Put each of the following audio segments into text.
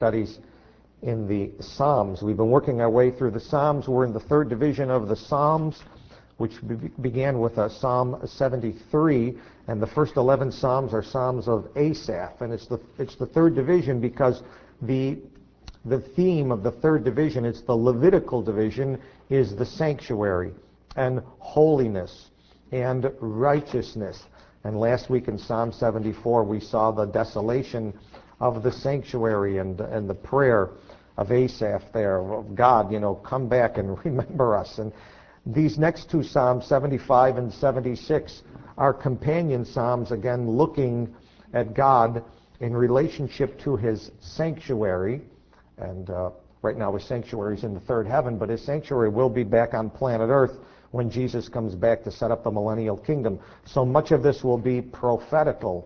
studies in the Psalms. We've been working our way through the Psalms. We're in the third division of the Psalms, which began with Psalm 73, and the first 11 Psalms are Psalms of Asaph. And it's the third division because the theme of the third division, it's the Levitical division, is the sanctuary and holiness and righteousness. And last week in Psalm 74, we saw the desolation of the sanctuary and the prayer of Asaph there, of God, come back and remember us. And these next two Psalms, 75 and 76, are companion Psalms, again, looking at God in relationship to his sanctuary. And right now his sanctuary is in the third heaven, but his sanctuary will be back on planet Earth when Jesus comes back to set up the millennial kingdom. So much of this will be prophetical.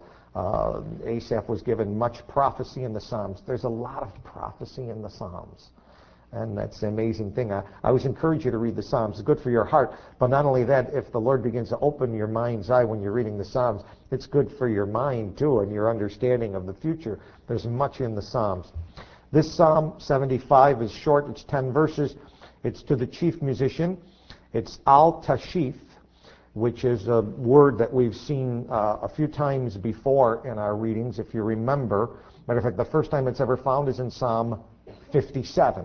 Asaph was given much prophecy in the Psalms. There's a lot of prophecy in the Psalms. And that's the amazing thing. I always encourage you to read the Psalms. It's good for your heart. But not only that, if the Lord begins to open your mind's eye when you're reading the Psalms, it's good for your mind too and your understanding of the future. There's much in the Psalms. This Psalm 75 is short. It's 10 verses. It's to the chief musician. It's Al-Tashith, which is a word that we've seen a few times before in our readings, if you remember. Matter of fact, the first time it's ever found is in Psalm 57.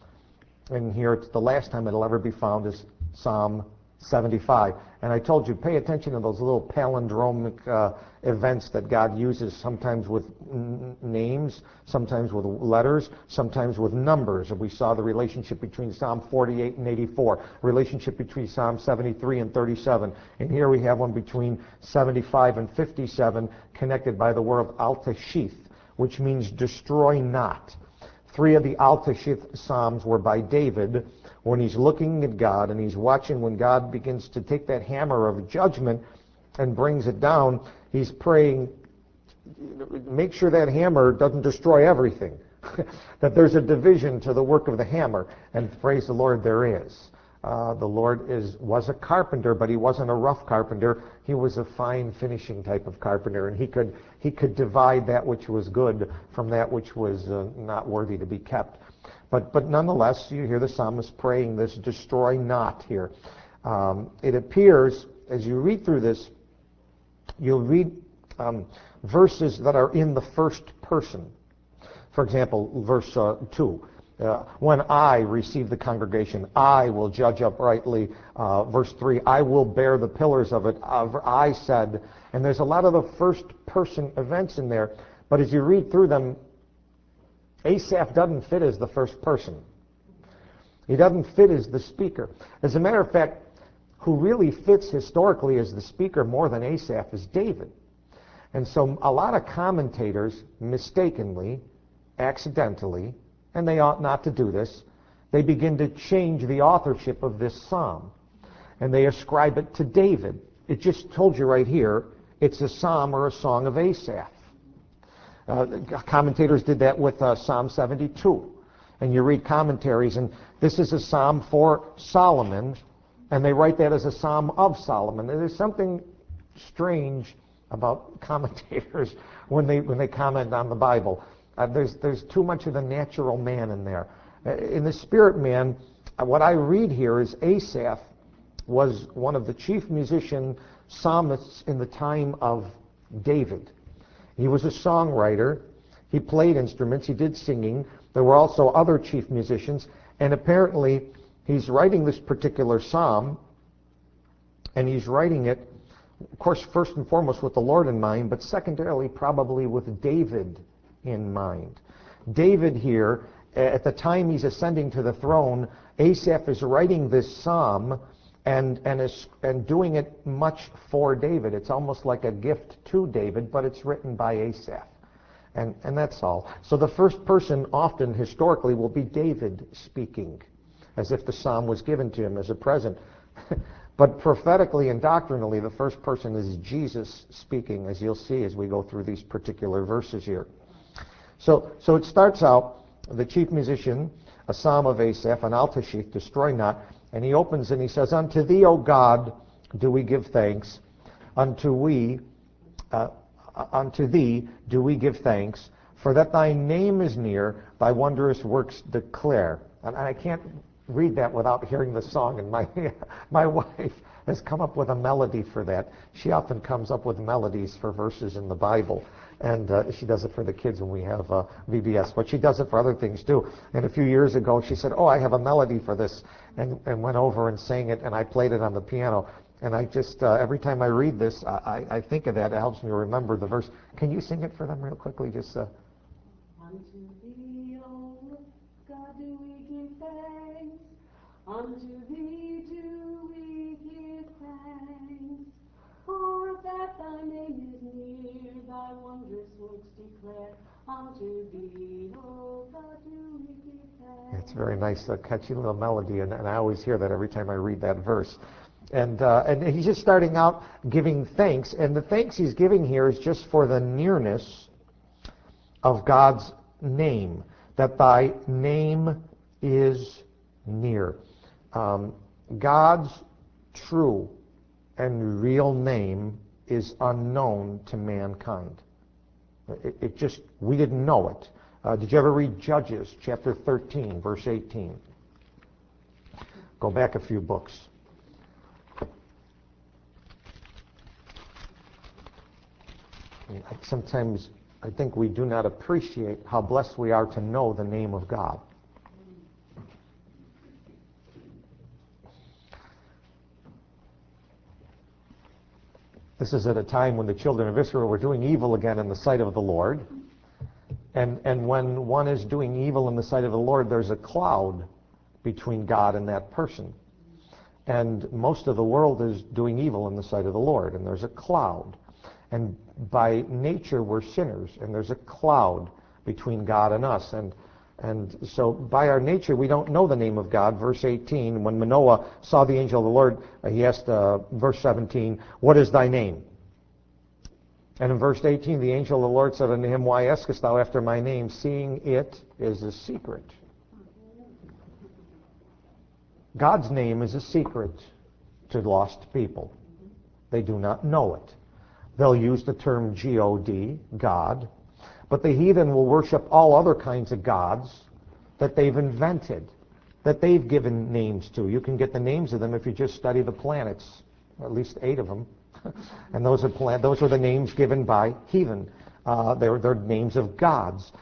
And here it's the last time it'll ever be found is Psalm 75. And I told you, pay attention to those little palindromic events that God uses, sometimes with names, sometimes with letters, sometimes with numbers. And we saw the relationship between Psalm 48 and 84, relationship between Psalm 73 and 37. And here we have one between 75 and 57, connected by the word Al-Tashith, which means destroy not. 3 of the Al-Tashith Psalms were by David when he's looking at God and he's watching when God begins to take that hammer of judgment and brings it down. He's praying, make sure that hammer doesn't destroy everything, that there's a division to the work of the hammer. And praise the Lord, there is. The Lord was a carpenter, but he wasn't a rough carpenter. He was a fine finishing type of carpenter, and he could divide that which was good from that which was not worthy to be kept. But nonetheless, you hear the psalmist praying this, destroy not here. It appears, as you read through this, you'll read verses that are in the first person. For example, verse 2. When I receive the congregation, I will judge uprightly. Verse 3, I will bear the pillars of it. I said, and there's a lot of the first person events in there, but as you read through them, Asaph doesn't fit as the first person. He doesn't fit as the speaker. As a matter of fact, who really fits historically as the speaker more than Asaph is David. And so a lot of commentators mistakenly, accidentally, and they ought not to do this, they begin to change the authorship of this psalm. And they ascribe it to David. It just told you right here, it's a psalm or a song of Asaph. Commentators did that with Psalm 72. And you read commentaries, and this is a psalm for Solomon, and they write that as a psalm of Solomon. And there's something strange about commentators when they comment on the Bible. There's too much of the natural man in there. In the spirit man, what I read here is Asaph was one of the chief musician psalmists in the time of David. He was a songwriter. He played instruments. He did singing. There were also other chief musicians. And apparently, he's writing this particular psalm, and he's writing it, of course, first and foremost with the Lord in mind, but secondarily probably with David in mind. David here, at the time he's ascending to the throne, Asaph is writing this psalm and doing it much for David. It's almost like a gift to David, but it's written by Asaph. And that's all. So the first person often, historically, will be David speaking, as if the psalm was given to him as a present. But prophetically and doctrinally, the first person is Jesus speaking, as you'll see as we go through these particular verses here. So it starts out, the chief musician, a psalm of Asaph, an Al-Tashith, destroy not, and he opens and he says, unto thee, O God, do we give thanks, unto thee do we give thanks, For that thy name is near, thy wondrous works declare. And I can't read that without hearing the song, and my wife has come up with a melody for that. She often comes up with melodies for verses in the Bible, and she does it for the kids when we have VBS, but she does it for other things too. And a few years ago, she said, "Oh, I have a melody for this," and went over and sang it, and I played it on the piano. And I just, every time I read this, I think of that. It helps me remember the verse. Can you sing it for them real quickly? Just. Unto thee, O God, do we give thanks. Unto thee do we give thanks. For that thy name is near, thy wondrous works declare. Unto thee, O God, do we give thanks. It's very nice, catchy little melody, and I always hear that every time I read that verse. And he's just starting out giving thanks, and the thanks he's giving here is just for the nearness of God's name, that thy name is near. God's true and real name is unknown to mankind. It just, we didn't know it. Did you ever read Judges chapter 13, verse 18? Go back a few books. Sometimes I think we do not appreciate how blessed we are to know the name of God. This is at a time when the children of Israel were doing evil again in the sight of the Lord. And when one is doing evil in the sight of the Lord, there's a cloud between God and that person. And most of the world is doing evil in the sight of the Lord, and there's a cloud. And by nature, we're sinners, and there's a cloud between God and us. And so by our nature, we don't know the name of God. Verse 18, when Manoah saw the angel of the Lord, he asked, verse 17, "What is thy name?" And in verse 18, the angel of the Lord said unto him, "Why askest thou after my name, seeing it is a secret?" God's name is a secret to lost people. They do not know it. They'll use the term G-O-D, God, but the heathen will worship all other kinds of gods that they've invented, that they've given names to. You can get the names of them if you just study the planets, at least 8 of them. And those are the names given by heathen. They're names of gods.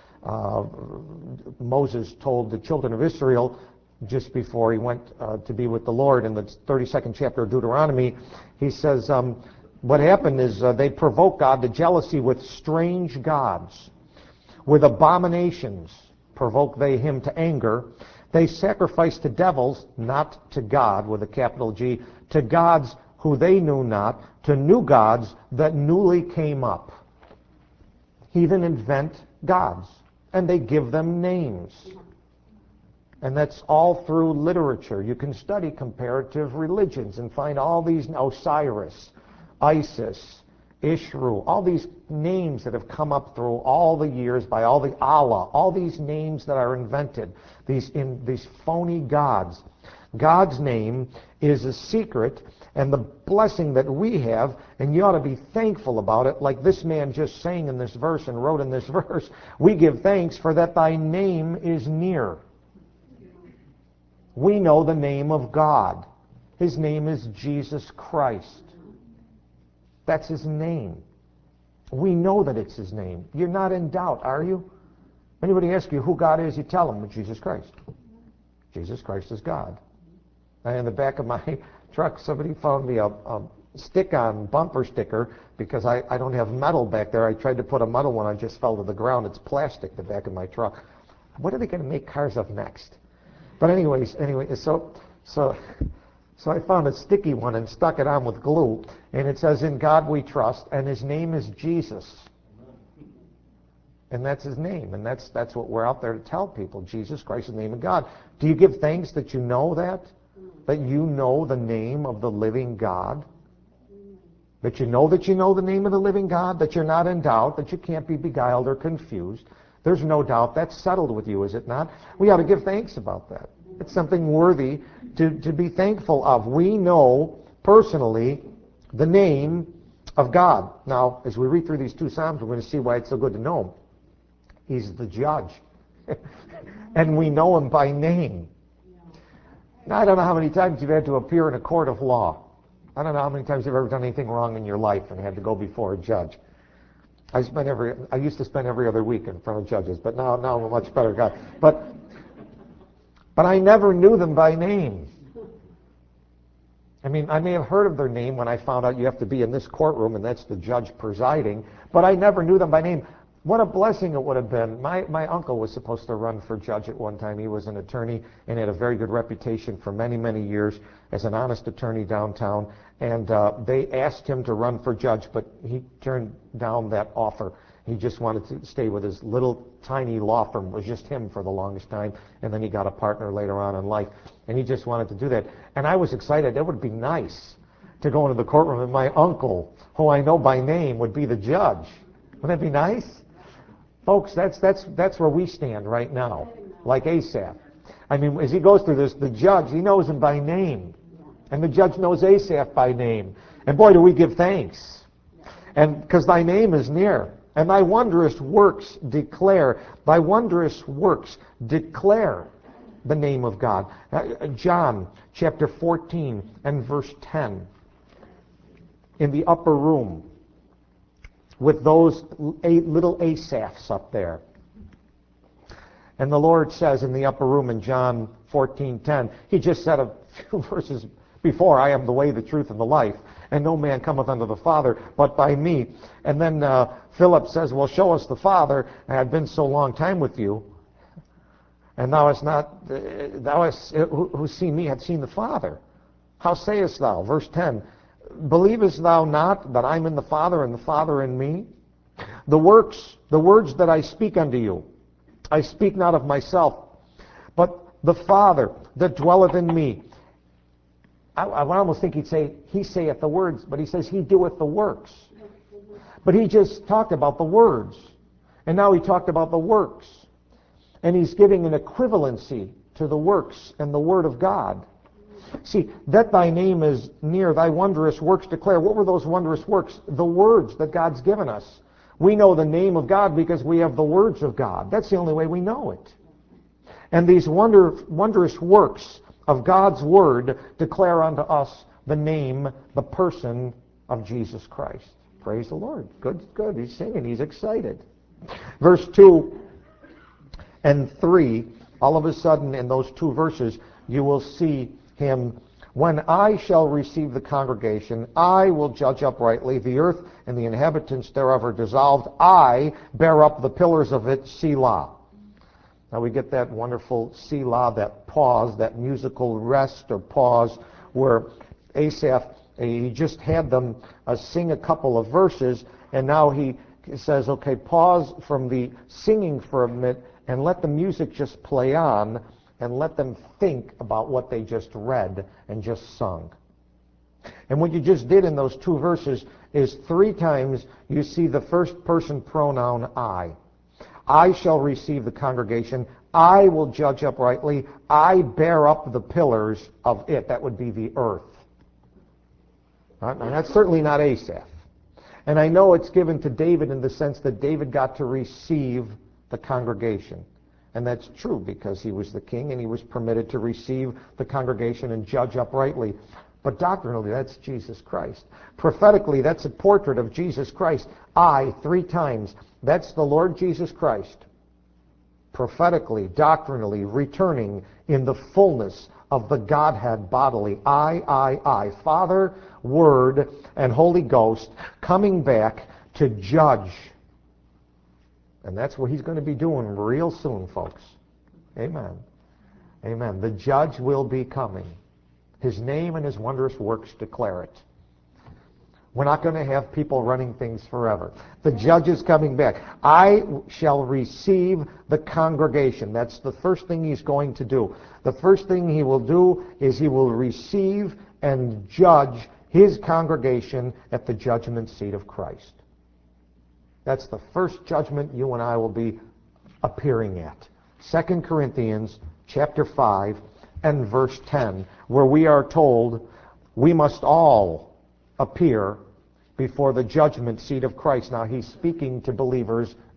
Moses told the children of Israel just before he went to be with the Lord in the 32nd chapter of Deuteronomy, he says, what happened is they provoked God to jealousy with strange gods. With abominations provoke they him to anger. They sacrificed to devils, not to God, with a capital G, to gods who they knew not, to new gods that newly came up. Heathen invent gods, and they give them names. And that's all through literature. You can study comparative religions and find all these, Osiris, Isis, Ishru, all these names that have come up through all the years by all the Allah, all these names that are invented, these phony gods. God's name is a secret, and the blessing that we have, and you ought to be thankful about it, like this man just sang in this verse and wrote in this verse, we give thanks for that thy name is near. We know the name of God. His name is Jesus Christ. That's his name. We know that it's his name. You're not in doubt, are you? Anybody asks you who God is, you tell them, Jesus Christ. Jesus Christ is God. And in the back of my truck, somebody found me a stick-on bumper sticker because I don't have metal back there. I tried to put a metal one, I just fell to the ground. It's plastic, the back of my truck. What are they going to make cars of next? But anyway, so I found a sticky one and stuck it on with glue, and it says, "In God we trust," and his name is Jesus. And that's his name, and that's what we're out there to tell people. Jesus Christ is the name of God. Do you give thanks that you know that? That you know the name of the living God? That you know the name of the living God? That you're not in doubt, that you can't be beguiled or confused? There's no doubt that's settled with you, is it not? We ought to give thanks about that. It's something worthy to be thankful of. We know personally the name of God. Now, as we read through these 2 Psalms, we're going to see why it's so good to know him. He's the judge. And we know him by name. Now, I don't know how many times you've had to appear in a court of law. I don't know how many times you've ever done anything wrong in your life and had to go before a judge. I used to spend every other week in front of judges, but now I'm a much better guy. But I never knew them by name. I mean, I may have heard of their name when I found out you have to be in this courtroom and that's the judge presiding, but I never knew them by name. What a blessing it would have been. My uncle was supposed to run for judge at one time. He was an attorney and had a very good reputation for many, many years as an honest attorney downtown. And they asked him to run for judge, but he turned down that offer. He just wanted to stay with his little tiny law firm. It was just him for the longest time. And then he got a partner later on in life. And he just wanted to do that. And I was excited. It would be nice to go into the courtroom and my uncle, who I know by name, would be the judge. Wouldn't that be nice? Folks, that's where we stand right now, like Asaph. I mean, as he goes through this, the judge, he knows him by name. And the judge knows Asaph by name. And boy, do we give thanks. And because thy name is near. And thy wondrous works declare. Thy wondrous works declare the name of God. John chapter 14 and verse 10. In the upper room, with those 8 little Asaphs up there. And the Lord says in the upper room in John 14:10, he just said a few verses before, I am the way, the truth, and the life, and no man cometh unto the Father but by me. And then Philip says, well, show us the Father. I have been so long time with you, and thou hast who seen me hath seen the Father. How sayest thou? Verse 10, believest thou not that I'm in the Father and the Father in me? The words that I speak unto you, I speak not of myself, but the Father that dwelleth in me. I would almost think he'd say, he saith the words, but he says he doeth the works. But he just talked about the words. And now he talked about the works. And he's giving an equivalency to the works and the Word of God. See, that thy name is near, thy wondrous works declare. What were those wondrous works? The words that God's given us. We know the name of God because we have the words of God. That's the only way we know it. And these wondrous works of God's Word declare unto us the name, the person of Jesus Christ. Praise the Lord. Good, good. He's singing. He's excited. Verse 2 and 3, all of a sudden in those 2 verses, you will see him, when I shall receive the congregation, I will judge uprightly. The earth and the inhabitants thereof are dissolved. I bear up the pillars of it, Selah. Now we get that wonderful Selah, that pause, that musical rest or pause, where Asaph, he just had them sing a couple of verses, and now he says, okay, pause from the singing for a minute and let the music just play on, and let them think about what they just read and just sung. And what you just did in those 2 verses is 3 times you see the first person pronoun I. I shall receive the congregation. I will judge uprightly. I bear up the pillars of it. That would be the earth. Now, that's certainly not Asaph. And I know it's given to David in the sense that David got to receive the congregation. And that's true because he was the king and he was permitted to receive the congregation and judge uprightly. But doctrinally, that's Jesus Christ. Prophetically, that's a portrait of Jesus Christ. I, 3 times. That's the Lord Jesus Christ. Prophetically, doctrinally, returning in the fullness of the Godhead bodily. I. Father, Word, and Holy Ghost coming back to judge. And that's what he's going to be doing real soon, folks. Amen. Amen. The judge will be coming. His name and his wondrous works declare it. We're not going to have people running things forever. The judge is coming back. I shall receive the congregation. That's the first thing he's going to do. The first thing he will do is he will receive and judge his congregation at the judgment seat of Christ. That's the first judgment you and I will be appearing at. 2 Corinthians chapter 5 and verse 10, where we are told we must all appear before the judgment seat of Christ. Now he's speaking to believers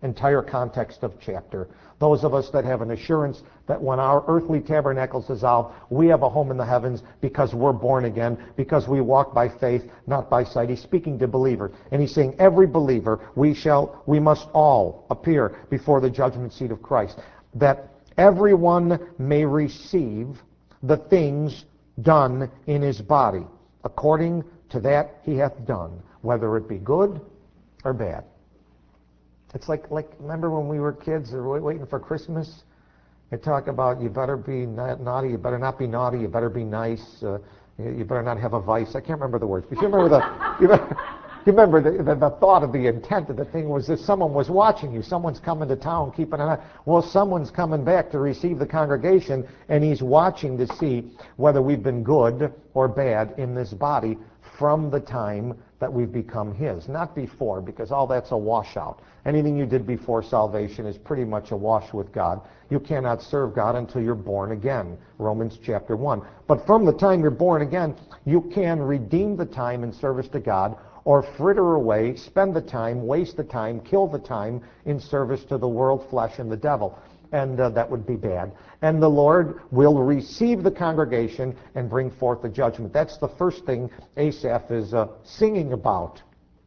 entire context of chapter. Those of us that have an assurance that when our earthly tabernacles dissolve, we have a home in the heavens because we're born again, because we walk by faith, not by sight. He's speaking to believers. And he's saying every believer, we must all appear before the judgment seat of Christ, that everyone may receive the things done in his body, according to that he hath done, whether it be good or bad. It's like remember when we were kids or waiting for Christmas? They talk about you better be naughty, you better not be naughty, you better be nice, you better not have a vice. I can't remember the words, but you remember you remember the thought of the intent of the thing was that someone was watching you. Someone's coming to town, keeping an eye. Well, someone's coming back to receive the congregation, and he's watching to see whether we've been good or bad in this body from the time that we've become his, not before, because all that's a washout. Anything you did before salvation is pretty much a wash with God. You cannot serve God until you're born again, Romans chapter 1. But from the time you're born again, you can redeem the time in service to God, or fritter away, spend the time, waste the time, kill the time in service to the world, flesh, and the devil. And that would be bad. And the Lord will receive the congregation and bring forth the judgment. That's the first thing Asaph is singing about.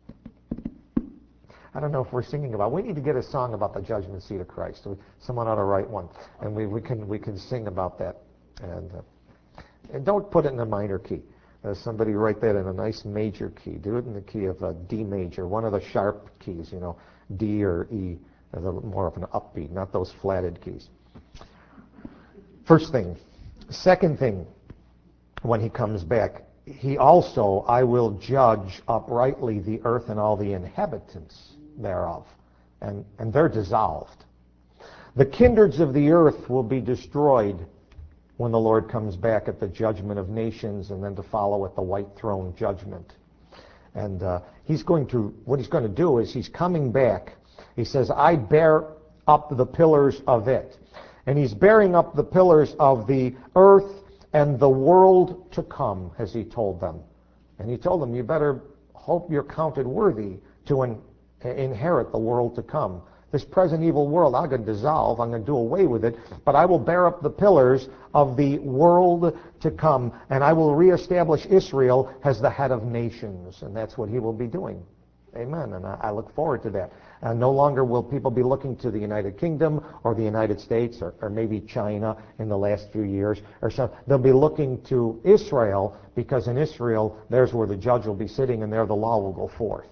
I don't know if we're singing about. We need to get a song about the judgment seat of Christ. Someone ought to write one, and we can sing about that. And don't put it in a minor key. Somebody write that in a nice major key. Do it in the key of D major, one of the sharp keys, D or E. As more of an upbeat, not those flatted keys. First thing. Second thing, when he comes back, he also, I will judge uprightly the earth and all the inhabitants thereof. And they're dissolved. The kindreds of the earth will be destroyed when the Lord comes back at the judgment of nations, and then to follow at the white throne judgment. And what he's going to do is he's coming back. He says, I bear up the pillars of it. And he's bearing up the pillars of the earth and the world to come, as he told them. And he told them, you better hope you're counted worthy to inherit the world to come. This present evil world, I'm going to dissolve, I'm going to do away with it, but I will bear up the pillars of the world to come, and I will reestablish Israel as the head of nations. And that's what he will be doing. Amen. And I look forward to that. No longer will people be looking to the United Kingdom or the United States or maybe China in the last few years or so. They'll be looking to Israel, because in Israel, there's where the judge will be sitting, and there the law will go forth.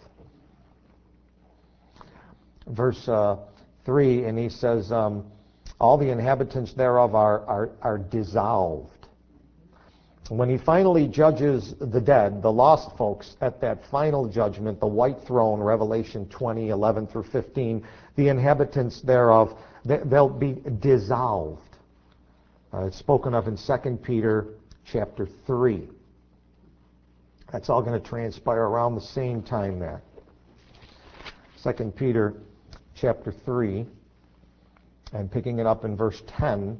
Verse 3, and he says, all the inhabitants thereof are dissolved. When he finally judges the dead, the lost folks, at that final judgment, the white throne, Revelation 20:11 through 15, the inhabitants thereof, they'll be dissolved. It's spoken of in 2 Peter chapter 3. That's all going to transpire around the same time there. 2 Peter chapter 3, and picking it up in verse 10.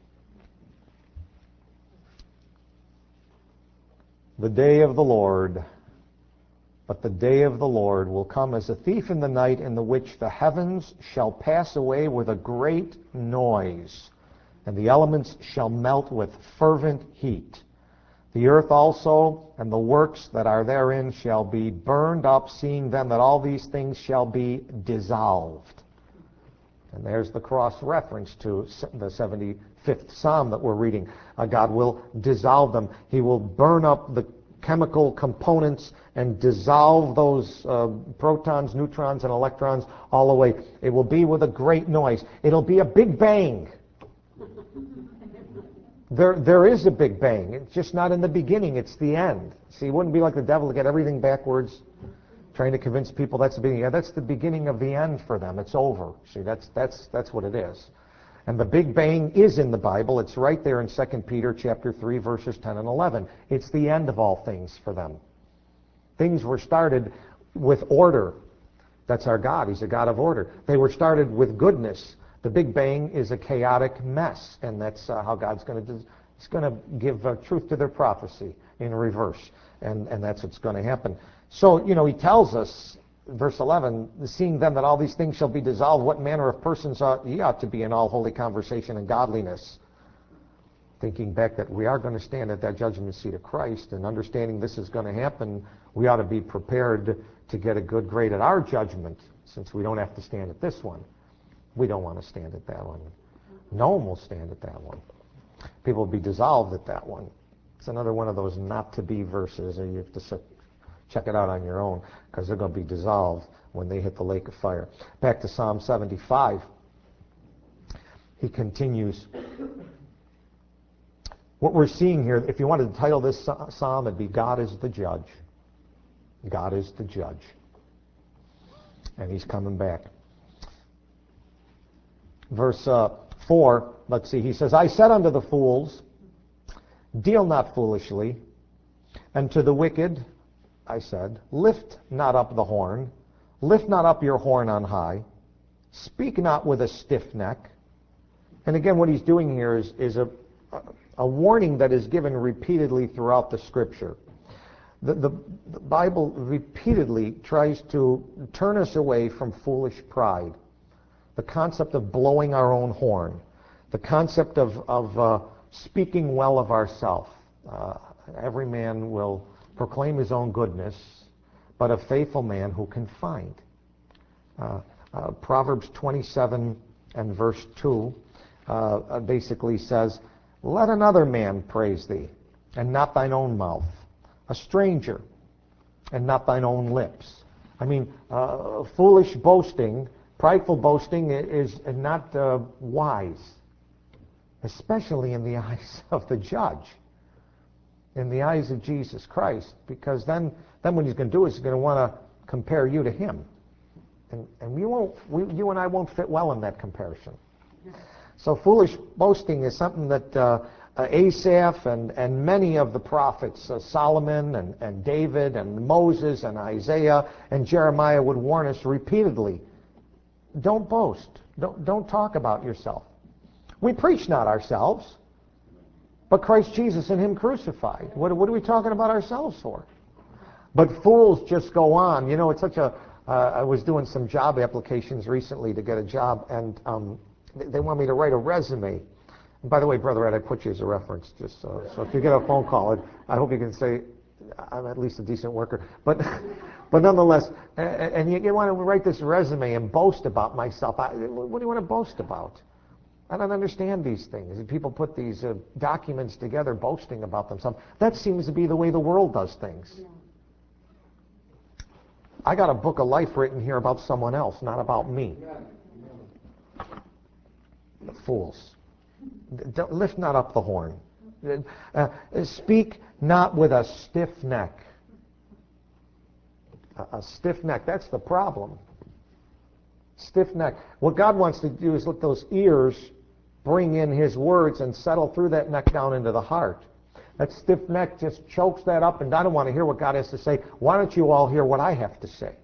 The day of the Lord, but the day of the Lord will come as a thief in the night, in the which the heavens shall pass away with a great noise, and the elements shall melt with fervent heat. The earth also and the works that are therein shall be burned up, seeing then that all these things shall be dissolved. And there's the cross-reference to the 75th Psalm that we're reading. God will dissolve them. He will burn up the chemical components and dissolve those protons, neutrons, and electrons all away. It will be with a great noise. It'll be a big bang. There is a big bang. It's just not in the beginning. It's the end. See, it wouldn't be like the devil to get everything backwards, trying to convince people that's the beginning. Yeah, that's the beginning of the end for them. It's over. See, that's what it is. And the Big Bang is in the Bible. It's right there in 2 Peter chapter 3, verses 10 and 11. It's the end of all things for them. Things were started with order. That's our God. He's a God of order. They were started with goodness. The Big Bang is a chaotic mess, and that's how God's going to give truth to their prophecy in reverse, and that's what's going to happen. So, he tells us verse 11, seeing then that all these things shall be dissolved, what manner of persons ye ought to be in all holy conversation and godliness. Thinking back that we are going to stand at that judgment seat of Christ, and understanding this is going to happen, we ought to be prepared to get a good grade at our judgment, since we don't have to stand at this one. We don't want to stand at that one. No one will stand at that one. People will be dissolved at that one. It's another one of those not to be verses, and you have to check it out on your own, because they're going to be dissolved when they hit the lake of fire. Back to Psalm 75. He continues. What we're seeing here, if you wanted to title this psalm, it'd be God is the Judge. God is the Judge. And he's coming back. Verse 4, let's see, he says, I said unto the fools, deal not foolishly, and to the wicked, I said, lift not up the horn, lift not up your horn on high, speak not with a stiff neck. And again, what he's doing here is a warning that is given repeatedly throughout the Scripture. The Bible repeatedly tries to turn us away from foolish pride, the concept of blowing our own horn, the concept of speaking well of ourselves. Every man will proclaim his own goodness, but a faithful man who can find. Proverbs 27 and verse 2 basically says, let another man praise thee, and not thine own mouth, a stranger, and not thine own lips. I mean, foolish boasting, prideful boasting is not wise, especially in the eyes of the judge, in the eyes of Jesus Christ, because then what he's going to do is he's going to want to compare you to him. And you and I won't fit well in that comparison. So foolish boasting is something that Asaph and many of the prophets, Solomon and David and Moses and Isaiah and Jeremiah would warn us repeatedly. Don't boast. Don't talk about yourself. We preach not ourselves, but Christ Jesus and him crucified. What are we talking about ourselves for? But fools just go on. You know, it's such a... I was doing some job applications recently to get a job, and they want me to write a resume. And by the way, Brother Ed, I put you as a reference, just so if you get a phone call, I hope you can say I'm at least a decent worker. But nonetheless, and you want to write this resume and boast about myself. What do you want to boast about? I don't understand these things. People put these documents together boasting about themselves. That seems to be the way the world does things. Yeah. I got a book of life written here about someone else, not about me. The fools. Lift not up the horn. Speak not with a stiff neck. A stiff neck, that's the problem. Stiff neck. What God wants to do is let those ears bring in his words and settle through that neck down into the heart. That stiff neck just chokes that up, and I don't want to hear what God has to say. Why don't you all hear what I have to say?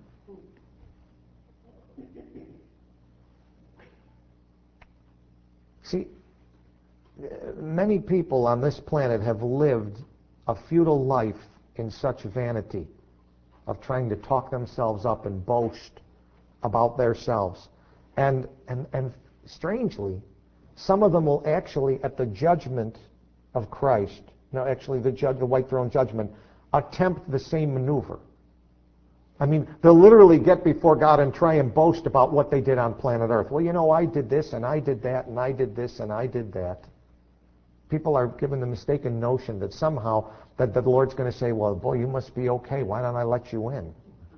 See, many people on this planet have lived a futile life in such vanity of trying to talk themselves up and boast about themselves. And strangely, some of them will actually, at the judgment of Christ, actually the white throne judgment, attempt the same maneuver. I mean, they'll literally get before God and try and boast about what they did on planet Earth. Well, I did this, and I did that, and I did this, and I did that. People are given the mistaken notion that somehow that the Lord's going to say, well, boy, you must be okay. Why don't I let you in?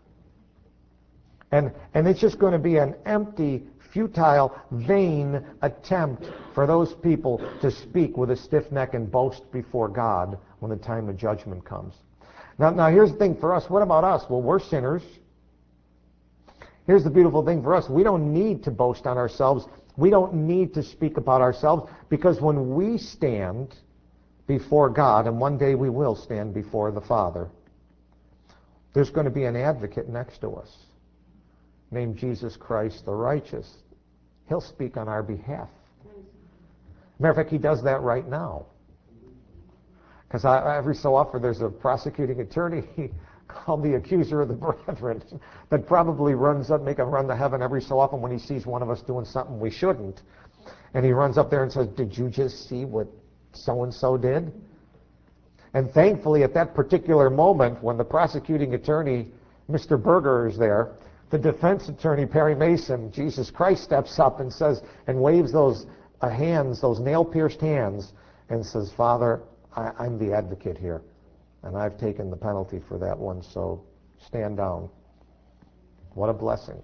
And it's just going to be an empty, futile, vain attempt for those people to speak with a stiff neck and boast before God when the time of judgment comes. Now here's the thing for us. What about us? Well, we're sinners. Here's the beautiful thing for us. We don't need to boast on ourselves. We don't need to speak about ourselves, because when we stand before God, and one day we will stand before the Father, there's going to be an advocate next to us named Jesus Christ the righteous. He'll speak on our behalf. Matter of fact, he does that right now. Because every so often there's a prosecuting attorney called the accuser of the brethren, that probably runs up, make a run to heaven every so often when he sees one of us doing something we shouldn't. And he runs up there and says, did you just see what so-and-so did? And thankfully, at that particular moment, when the prosecuting attorney, Mr. Berger, is there, the defense attorney, Perry Mason, Jesus Christ, steps up and says, and waves those hands, those nail-pierced hands, and says, Father, I'm the advocate here, and I've taken the penalty for that one, so stand down. What a blessing.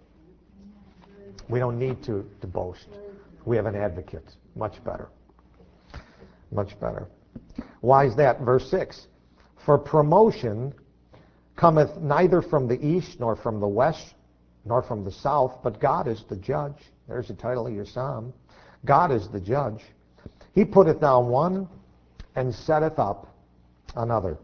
We don't need to boast. We have an advocate. Much better. Much better. Why is that? Verse 6. For promotion cometh neither from the east, nor from the west, nor from the south, but God is the judge. There's the title of your psalm. God is the judge. He putteth down one and setteth up another.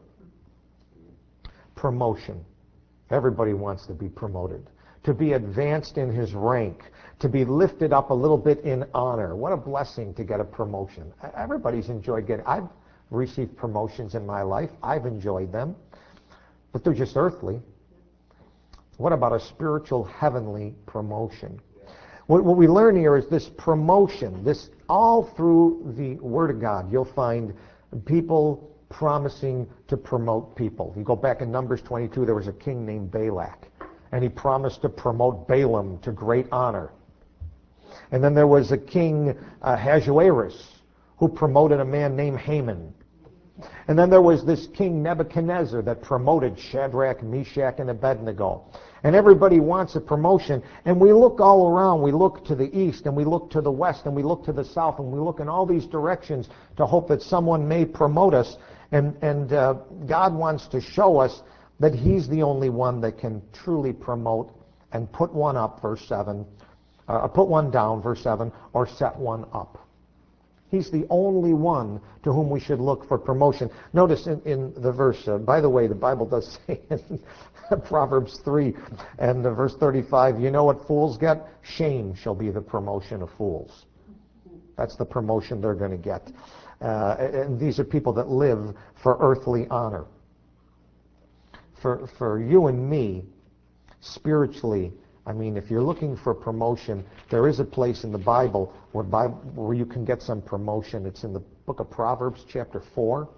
Promotion. Everybody wants to be promoted, to be advanced in his rank, to be lifted up a little bit in honor. What a blessing to get a promotion. Everybody's enjoyed getting. I've received promotions in my life. I've enjoyed them, but they're just earthly. What about a spiritual, heavenly promotion? What we learn here is this promotion, this all through the Word of God. You'll find people promising to promote people. You go back in Numbers 22, there was a king named Balak, and he promised to promote Balaam to great honor. And then there was a king, Ahasuerus, who promoted a man named Haman. And then there was this king Nebuchadnezzar that promoted Shadrach, Meshach, and Abednego. And everybody wants a promotion. And we look all around. We look to the east, and we look to the west, and we look to the south, and we look in all these directions to hope that someone may promote us. And God wants to show us that he's the only one that can truly promote and put one up, verse 7, put one down, verse 7, or set one up. He's the only one to whom we should look for promotion. Notice in the verse, by the way, the Bible does say in Proverbs 3 and verse 35, you know what fools get? Shame shall be the promotion of fools. That's the promotion they're going to get. And these are people that live for earthly honor. For you and me, spiritually, I mean, if you're looking for promotion, there is a place in the Bible where you can get some promotion. It's in the book of Proverbs, chapter 4.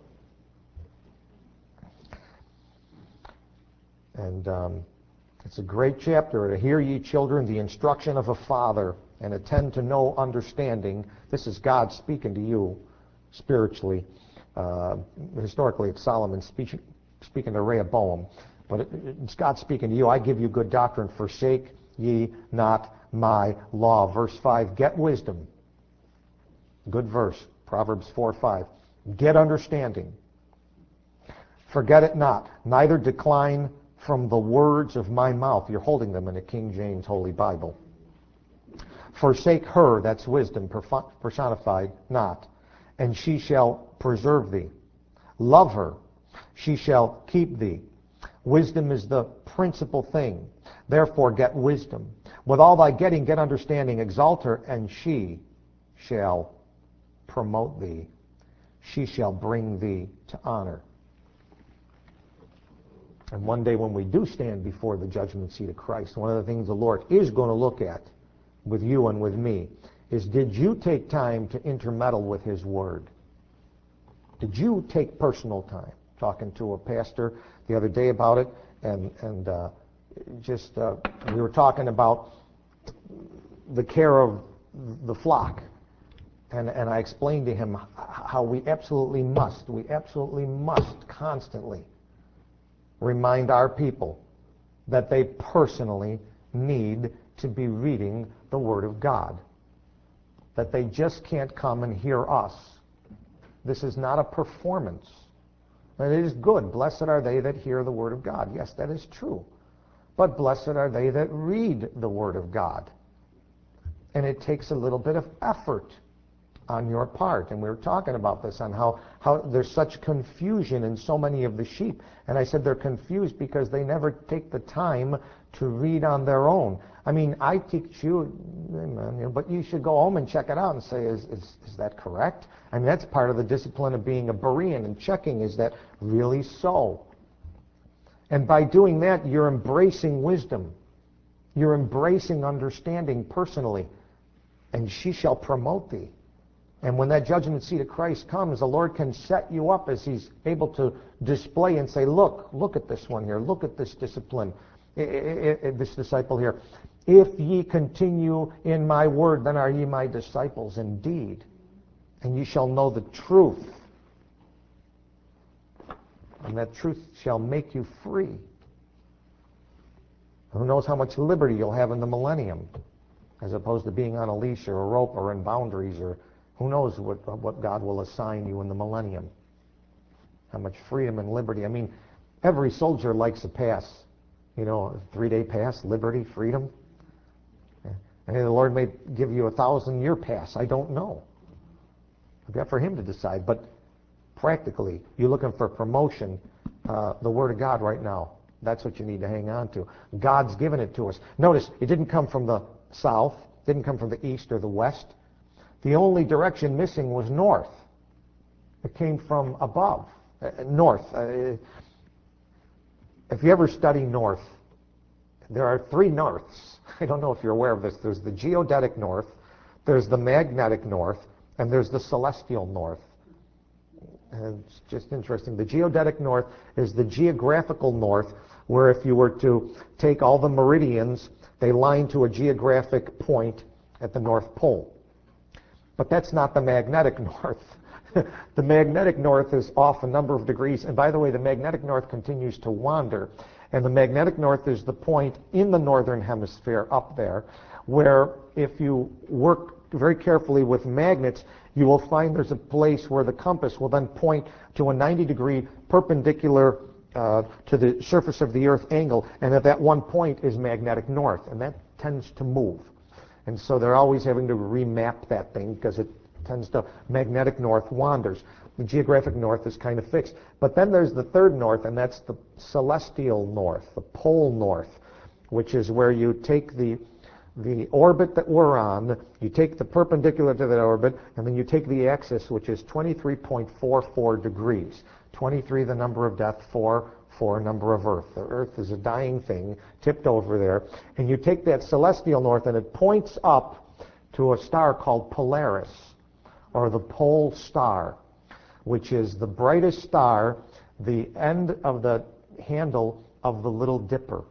And it's a great chapter. Hear ye, children, the instruction of a father, and attend to no understanding. This is God speaking to you spiritually. Historically, it's Solomon speaking to Rehoboam. But it's God speaking to you. I give you good doctrine. Forsake ye not my law. Verse 5, get wisdom. Good verse. Proverbs 4:5. Get understanding. Forget it not. Neither decline from the words of my mouth. You're holding them in the King James Holy Bible. Forsake her, that's wisdom, personified, not, and she shall preserve thee. Love her, she shall keep thee. Wisdom is the principal thing. Therefore get wisdom. With all thy getting, get understanding. Exalt her, and she shall promote thee. She shall bring thee to honor. And one day when we do stand before the judgment seat of Christ, one of the things the Lord is going to look at with you and with me is, did you take time to intermeddle with his word? Did you take personal time? Talking to a pastor the other day about it, and we were talking about the care of the flock, and I explained to him how we absolutely must constantly remind our people that they personally need to be reading the Word of God, that they just can't come and hear us. This is not a performance. And it is good. Blessed are they that hear the Word of God. Yes, that is true. But blessed are they that read the Word of God. And it takes a little bit of effort on your part. And we were talking about this, on how there's such confusion in so many of the sheep. And I said they're confused because they never take the time to read on their own. I mean, I teach you, but you should go home and check it out and say, is that correct? I mean, that's part of the discipline of being a Berean and checking, is that really so? And by doing that, you're embracing wisdom. You're embracing understanding personally. And she shall promote thee. And when that judgment seat of Christ comes, the Lord can set you up as he's able to display and say, look at this one here. Look at this discipline, this disciple here. If ye continue in my word, then are ye my disciples indeed. And ye shall know the truth. And that truth shall make you free. Who knows how much liberty you'll have in the millennium, as opposed to being on a leash or a rope or in boundaries, or who knows what God will assign you in the millennium. How much freedom and liberty. I mean, every soldier likes a pass. You know, a 3-day pass, liberty, freedom. And the Lord may give you a 1,000-year pass. I don't know. I've got for him to decide. But practically, you're looking for promotion, the Word of God right now. That's what you need to hang on to. God's given it to us. Notice, it didn't come from the south, didn't come from the east or the west. The only direction missing was north. It came from above, north. If you ever study north, there are 3 norths. I don't know if you're aware of this. There's the geodetic north, there's the magnetic north, and there's the celestial north. And it's just interesting. The geodetic north is the geographical north, where if you were to take all the meridians, they line to a geographic point at the North Pole. But that's not the magnetic north. The magnetic north is off a number of degrees. And by the way, the magnetic north continues to wander. And the magnetic north is the point in the northern hemisphere up there, where if you work very carefully with magnets, you will find there's a place where the compass will then point to a 90-degree perpendicular to the surface of the Earth angle, and at that one point is magnetic north, and that tends to move. And so they're always having to remap that thing because it tends to, magnetic north wanders. The geographic north is kind of fixed. But then there's the third north, and that's the celestial north, the pole north, which is where you take the orbit that we're on, you take the perpendicular to that orbit, and then you take the axis, which is 23.44 degrees. 23, the number of death, 4 number of Earth. The Earth is a dying thing, tipped over there. And you take that celestial north, and it points up to a star called Polaris, or the pole star, which is the brightest star, the end of the handle of the Little Dipper.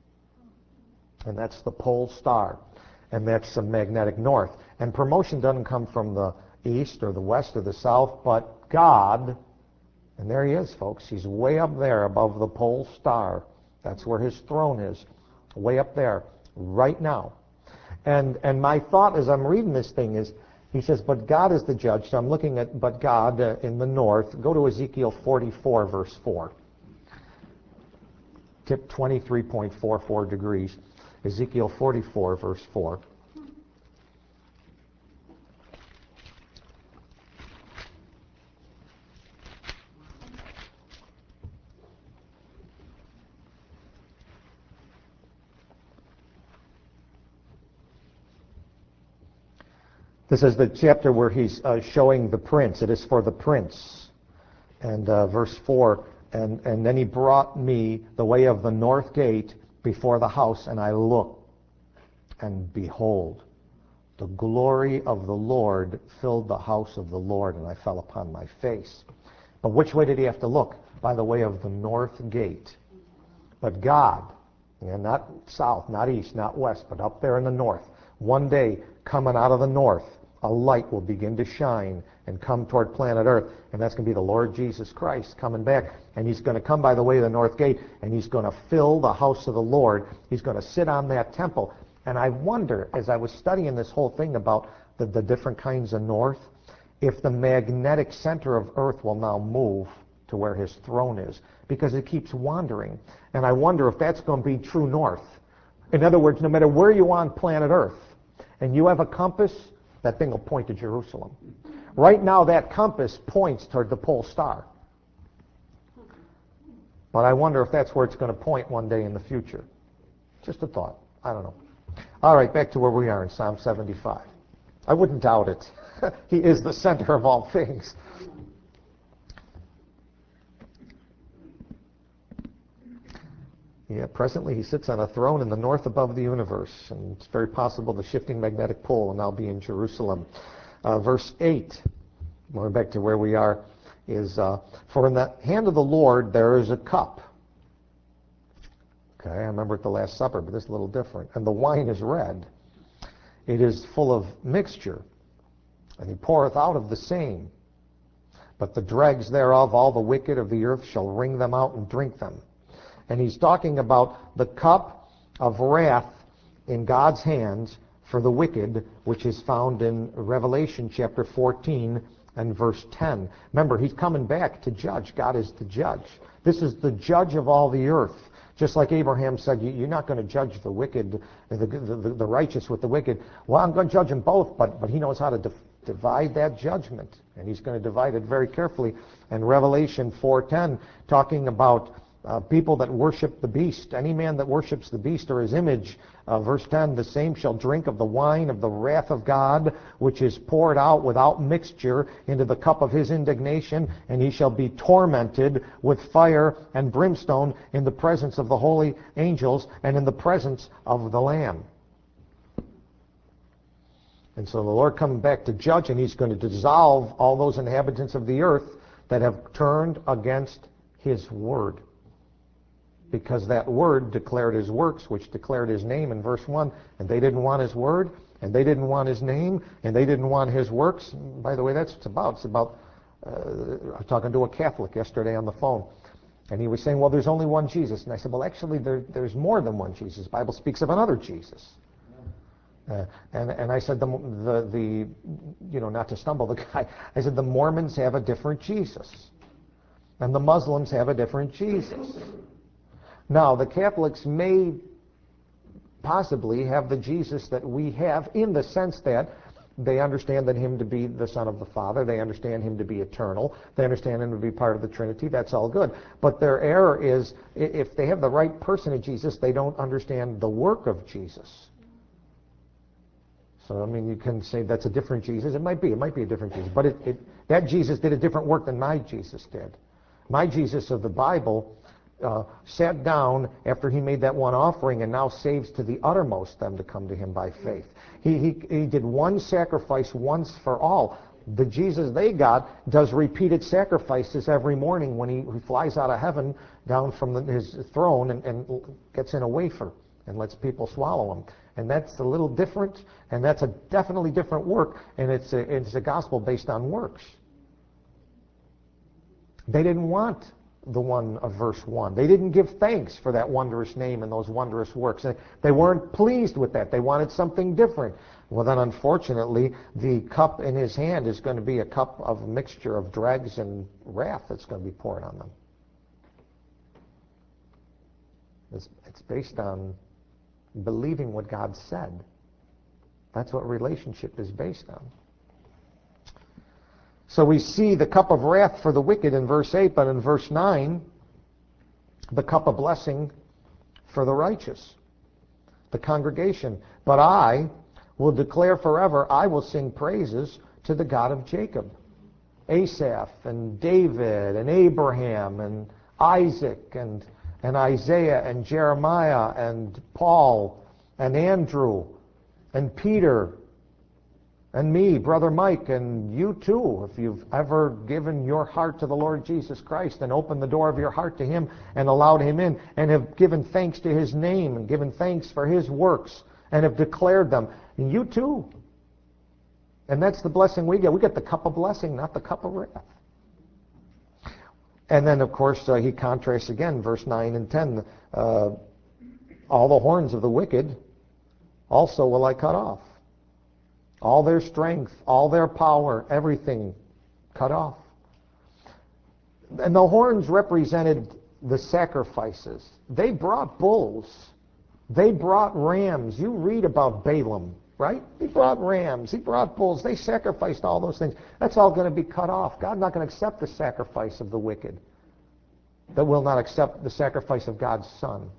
And that's the pole star. And that's the magnetic north. And promotion doesn't come from the east or the west or the south, but God, and there he is, folks. He's way up there above the pole star. That's where his throne is, way up there, right now. And my thought as I'm reading this thing is, he says, but God is the judge. So I'm looking at, but God in the north. Go to Ezekiel 44, verse 4. Tip 23.44 degrees. Ezekiel 44, verse 4. This is the chapter where he's showing the prince. It is for the prince. And verse 4, and then he brought me the way of the north gate before the house, and I looked, and behold, the glory of the Lord filled the house of the Lord, and I fell upon my face. But which way did he have to look? By the way of the north gate. But God, not south, not east, not west, but up there in the north, one day coming out of the north, a light will begin to shine and come toward planet Earth, and that's going to be the Lord Jesus Christ coming back, and he's going to come by the way of the north gate, and he's going to fill the house of the Lord. He's going to sit on that temple. And I wonder, as I was studying this whole thing about the different kinds of north, if the magnetic center of Earth will now move to where his throne is, because it keeps wandering. And I wonder if that's going to be true north. In other words, no matter where you are on planet Earth, and you have a compass, that thing will point to Jerusalem. Right now, that compass points toward the pole star. But I wonder if that's where it's going to point one day in the future. Just a thought. I don't know. All right, back to where we are in Psalm 75. I wouldn't doubt it. He is the center of all things. Yeah, presently he sits on a throne in the north above the universe, and it's very possible the shifting magnetic pole will now be in Jerusalem. Verse 8, going back to where we are, is, for in the hand of the Lord there is a cup. Okay, I remember at the Last Supper, but this is a little different. And the wine is red. It is full of mixture, and he poureth out of the same. But the dregs thereof, all the wicked of the earth, shall wring them out and drink them. And he's talking about the cup of wrath in God's hands for the wicked, which is found in Revelation chapter 14 and verse 10. Remember, he's coming back to judge. God is the judge. This is the judge of all the earth. Just like Abraham said, you're not going to judge the wicked, the righteous with the wicked. Well, I'm going to judge them both, but he knows how to divide that judgment, and he's going to divide it very carefully. And Revelation 4:10, talking about people that worship the beast. Any man that worships the beast or his image, verse 10, the same shall drink of the wine of the wrath of God, which is poured out without mixture into the cup of his indignation, and he shall be tormented with fire and brimstone in the presence of the holy angels and in the presence of the Lamb. And so the Lord coming back to judge, and he's going to dissolve all those inhabitants of the earth that have turned against his word. Because that word declared his works, which declared his name in verse 1, and they didn't want his word, and they didn't want his name, and they didn't want his works. By the way, that's what it's about. It's about, I was talking to a Catholic yesterday on the phone, and he was saying, well, there's only one Jesus. And I said, well, actually, there's more than one Jesus. The Bible speaks of another Jesus. And I said, not to stumble the guy, I said, the Mormons have a different Jesus, and the Muslims have a different Jesus. Now, the Catholics may possibly have the Jesus that we have, in the sense that they understand that him to be the Son of the Father. They understand him to be eternal. They understand him to be part of the Trinity. That's all good. But their error is, if they have the right person of Jesus, they don't understand the work of Jesus. So, I mean, you can say that's a different Jesus. It might be a different Jesus. But that Jesus did a different work than my Jesus did. My Jesus of the Bible sat down after he made that one offering and now saves to the uttermost them to come to him by faith. He did one sacrifice once for all. The Jesus they got does repeated sacrifices every morning when he flies out of heaven down from his throne and gets in a wafer and lets people swallow him. And that's a little different, and that's a definitely different work, and it's a gospel based on works. They didn't want the one of verse 1. They didn't give thanks for that wondrous name and those wondrous works. They weren't pleased with that. They wanted something different. Well, then, unfortunately, the cup in his hand is going to be a cup of mixture of dregs and wrath that's going to be poured on them. It's based on believing what God said. That's what relationship is based on. So we see the cup of wrath for the wicked in verse 8, but in verse 9, the cup of blessing for the righteous. The congregation. But I will declare forever, I will sing praises to the God of Jacob. Asaph and David and Abraham and Isaac and Isaiah and Jeremiah and Paul and Andrew and Peter and me, Brother Mike, and you too, if you've ever given your heart to the Lord Jesus Christ and opened the door of your heart to him and allowed him in and have given thanks to his name and given thanks for his works and have declared them. And you too. And that's the blessing we get. We get the cup of blessing, not the cup of wrath. And then, of course, he contrasts again, verse 9 and 10, all the horns of the wicked also will I cut off. All their strength, all their power, everything cut off. And the horns represented the sacrifices. They brought bulls. They brought rams. You read about Balaam, right? He brought rams. He brought bulls. They sacrificed all those things. That's all going to be cut off. God's not going to accept the sacrifice of the wicked. That will not accept the sacrifice of God's Son.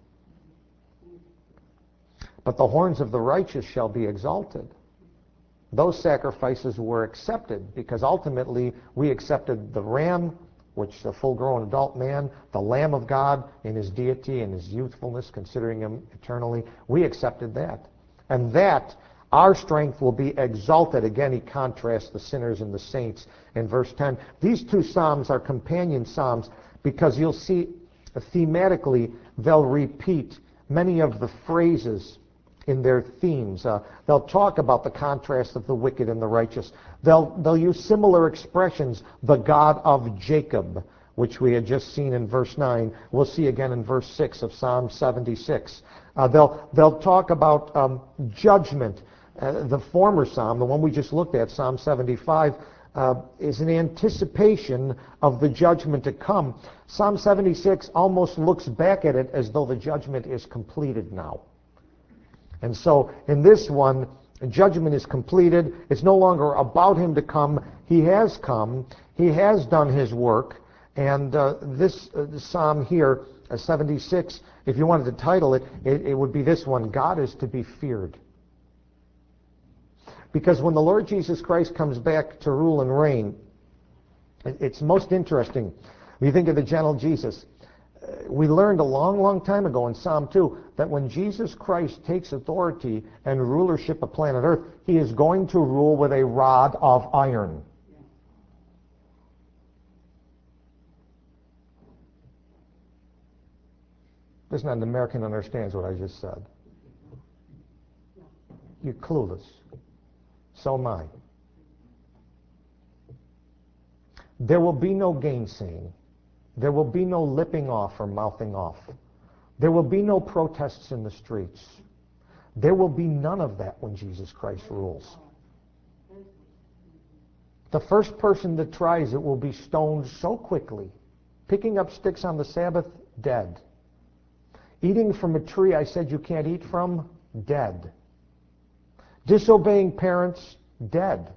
But the horns of the righteous shall be exalted. Those sacrifices were accepted because ultimately we accepted the ram which the full-grown adult man, the Lamb of God in his deity and his youthfulness, considering him eternally, we accepted that. And that, our strength will be exalted. Again, he contrasts the sinners and the saints in verse 10. These two psalms are companion psalms because you'll see thematically they'll repeat many of the phrases in their themes. They'll talk about the contrast of the wicked and the righteous. They'll use similar expressions, the God of Jacob, which we had just seen in verse 9. We'll see again in verse 6 of Psalm 76. They'll talk about judgment. The former psalm, the one we just looked at, Psalm 75, is an anticipation of the judgment to come. Psalm 76 almost looks back at it as though the judgment is completed now. And so in this one, judgment is completed. It's no longer about him to come. He has come. He has done his work. And this psalm here, 76, if you wanted to title it, it would be this one, God is to be feared. Because when the Lord Jesus Christ comes back to rule and reign, it's most interesting. When you think of the gentle Jesus, we learned a long, long time ago in Psalm 2 that when Jesus Christ takes authority and rulership of planet Earth, he is going to rule with a rod of iron. Listen, an American understands what I just said. You're clueless. So am I. There will be no gainsaying. There will be no lipping off or mouthing off. There will be no protests in the streets. There will be none of that when Jesus Christ rules. The first person that tries it will be stoned so quickly. Picking up sticks on the Sabbath, dead. Eating from a tree I said you can't eat from, dead. Disobeying parents, dead.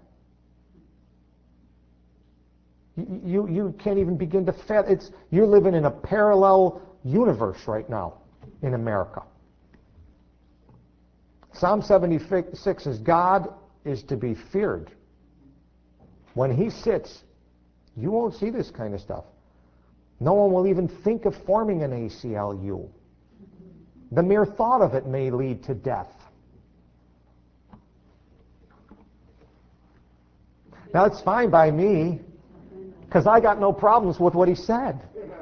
You can't even begin to fathom. You're living in a parallel universe right now in America. Psalm 76 is God is to be feared. When he sits, you won't see this kind of stuff. No one will even think of forming an ACLU. The mere thought of it may lead to death. Now, it's fine by me, because I got no problems with what he said.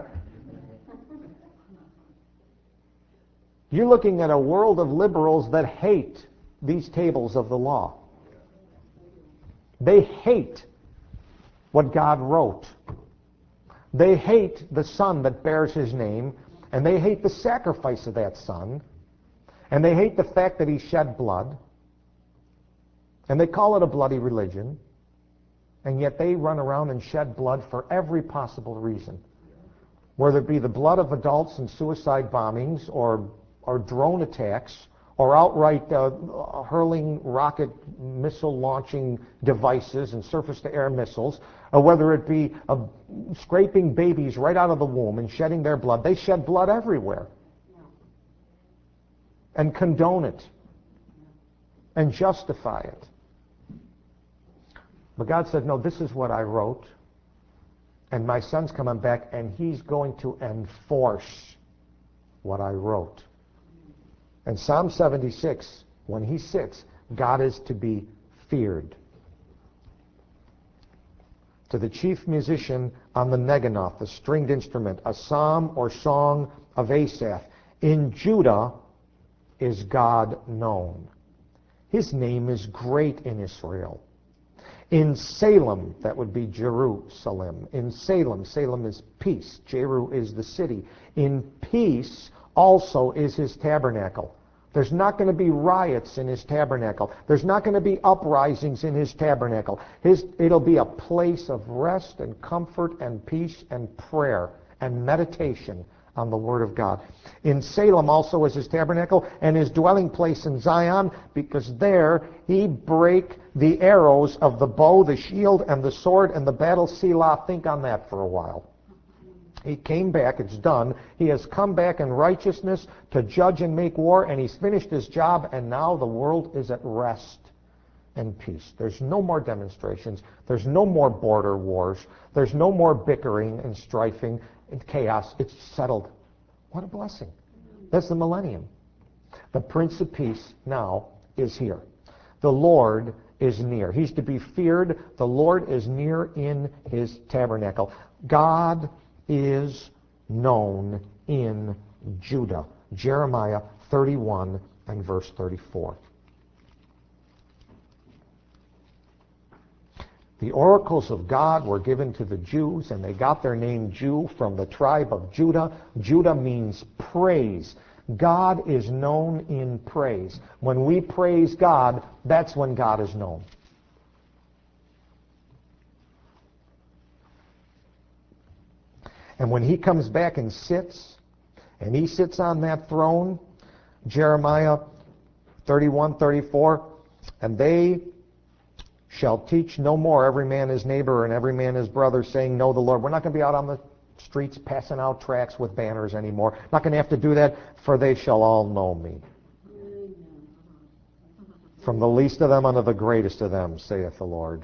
You're looking at a world of liberals that hate these tables of the law. They hate what God wrote. They hate the Son that bears his name, and they hate the sacrifice of that Son, and they hate the fact that he shed blood, and they call it a bloody religion. And yet they run around and shed blood for every possible reason. Whether it be the blood of adults in suicide bombings or drone attacks or outright hurling rocket missile launching devices and surface-to-air missiles, or whether it be scraping babies right out of the womb and shedding their blood. They shed blood everywhere. And condone it. And justify it. But God said, no, this is what I wrote, and my Son's coming back, and he's going to enforce what I wrote. And Psalm 76, when he sits, God is to be feared. To the chief musician on the Neginoth, the stringed instrument, a psalm or song of Asaph, in Judah is God known. His name is great in Israel. In Salem, that would be Jerusalem. In Salem, Salem is peace. Jeru is the city. In peace also is his tabernacle. There's not going to be riots in his tabernacle. There's not going to be uprisings in his tabernacle. It'll be a place of rest and comfort and peace and prayer and meditation on the Word of God. In Salem also is his tabernacle and his dwelling place in Zion, because there he brake the arrows of the bow, the shield, and the sword, and the battle. Selah. Think on that for a while. He came back. It's done. He has come back in righteousness to judge and make war, and he's finished his job, and now the world is at rest. and peace. There's no more demonstrations. There's no more border wars. There's no more bickering and strifing and chaos. It's settled. What a blessing. That's the millennium. The Prince of Peace now is here. The Lord is near. He's to be feared. The Lord is near in his tabernacle. God is known in Judah. Jeremiah 31 and verse 34. The oracles of God were given to the Jews, and they got their name Jew from the tribe of Judah. Judah means praise. God is known in praise. When we praise God, that's when God is known. And when he comes back and he sits on that throne, Jeremiah 31:34, and they shall teach no more every man his neighbor and every man his brother, saying, know the Lord. We're not going to be out on the streets passing out tracts with banners anymore. Not going to have to do that, for they shall all know me. From the least of them unto the greatest of them, saith the Lord.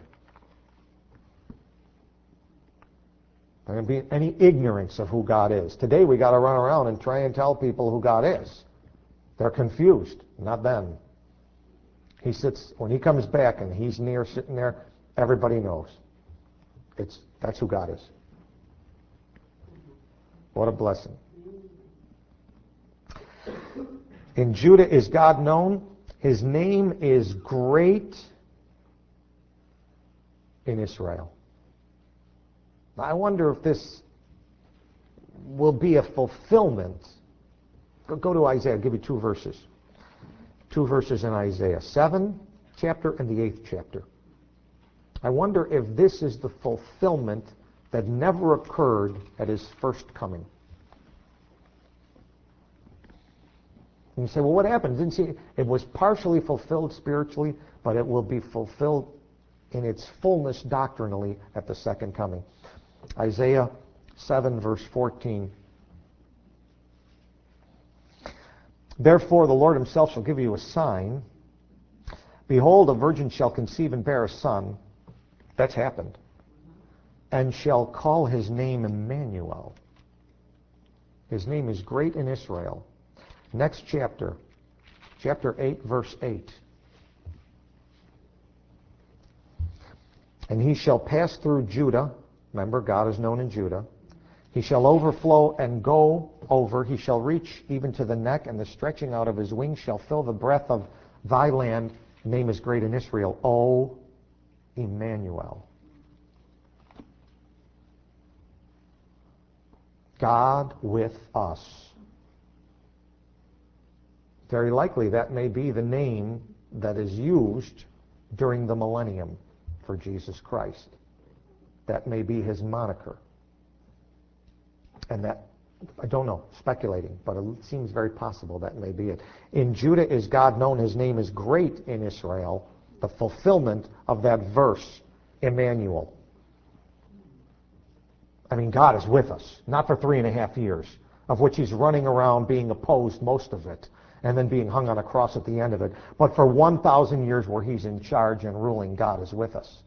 There going to be any ignorance of who God is. Today we got to run around and try and tell people who God is. They're confused, not them. He sits, when he comes back and he's near sitting there, everybody knows. That's who God is. What a blessing. In Judah is God known. His name is great in Israel. I wonder if this will be a fulfillment. Go to Isaiah. I'll give you two verses. Two verses in Isaiah. 7th chapter and the 8th chapter. I wonder if this is the fulfillment that never occurred at his first coming. And you say, well, what happened? Didn't see it was partially fulfilled spiritually, but it will be fulfilled in its fullness doctrinally at the second coming. Isaiah 7 verse 14. Therefore the Lord himself shall give you a sign. Behold, a virgin shall conceive and bear a son. That's happened. And shall call his name Emmanuel. His name is great in Israel. Next chapter, chapter 8, verse 8. And he shall pass through Judah. Remember, God is known in Judah. He shall overflow and go over. He shall reach even to the neck, and the stretching out of his wings shall fill the breadth of thy land. His name is great in Israel. O Emmanuel. God with us. Very likely that may be the name that is used during the millennium for Jesus Christ. That may be his moniker. And that, I don't know, speculating, but it seems very possible that may be it. In Judah is God known. His name is great in Israel. The fulfillment of that verse, Emmanuel. I mean, God is with us, not for 3.5 years, of which he's running around being opposed most of it, and then being hung on a cross at the end of it. But for 1,000 years where he's in charge and ruling, God is with us.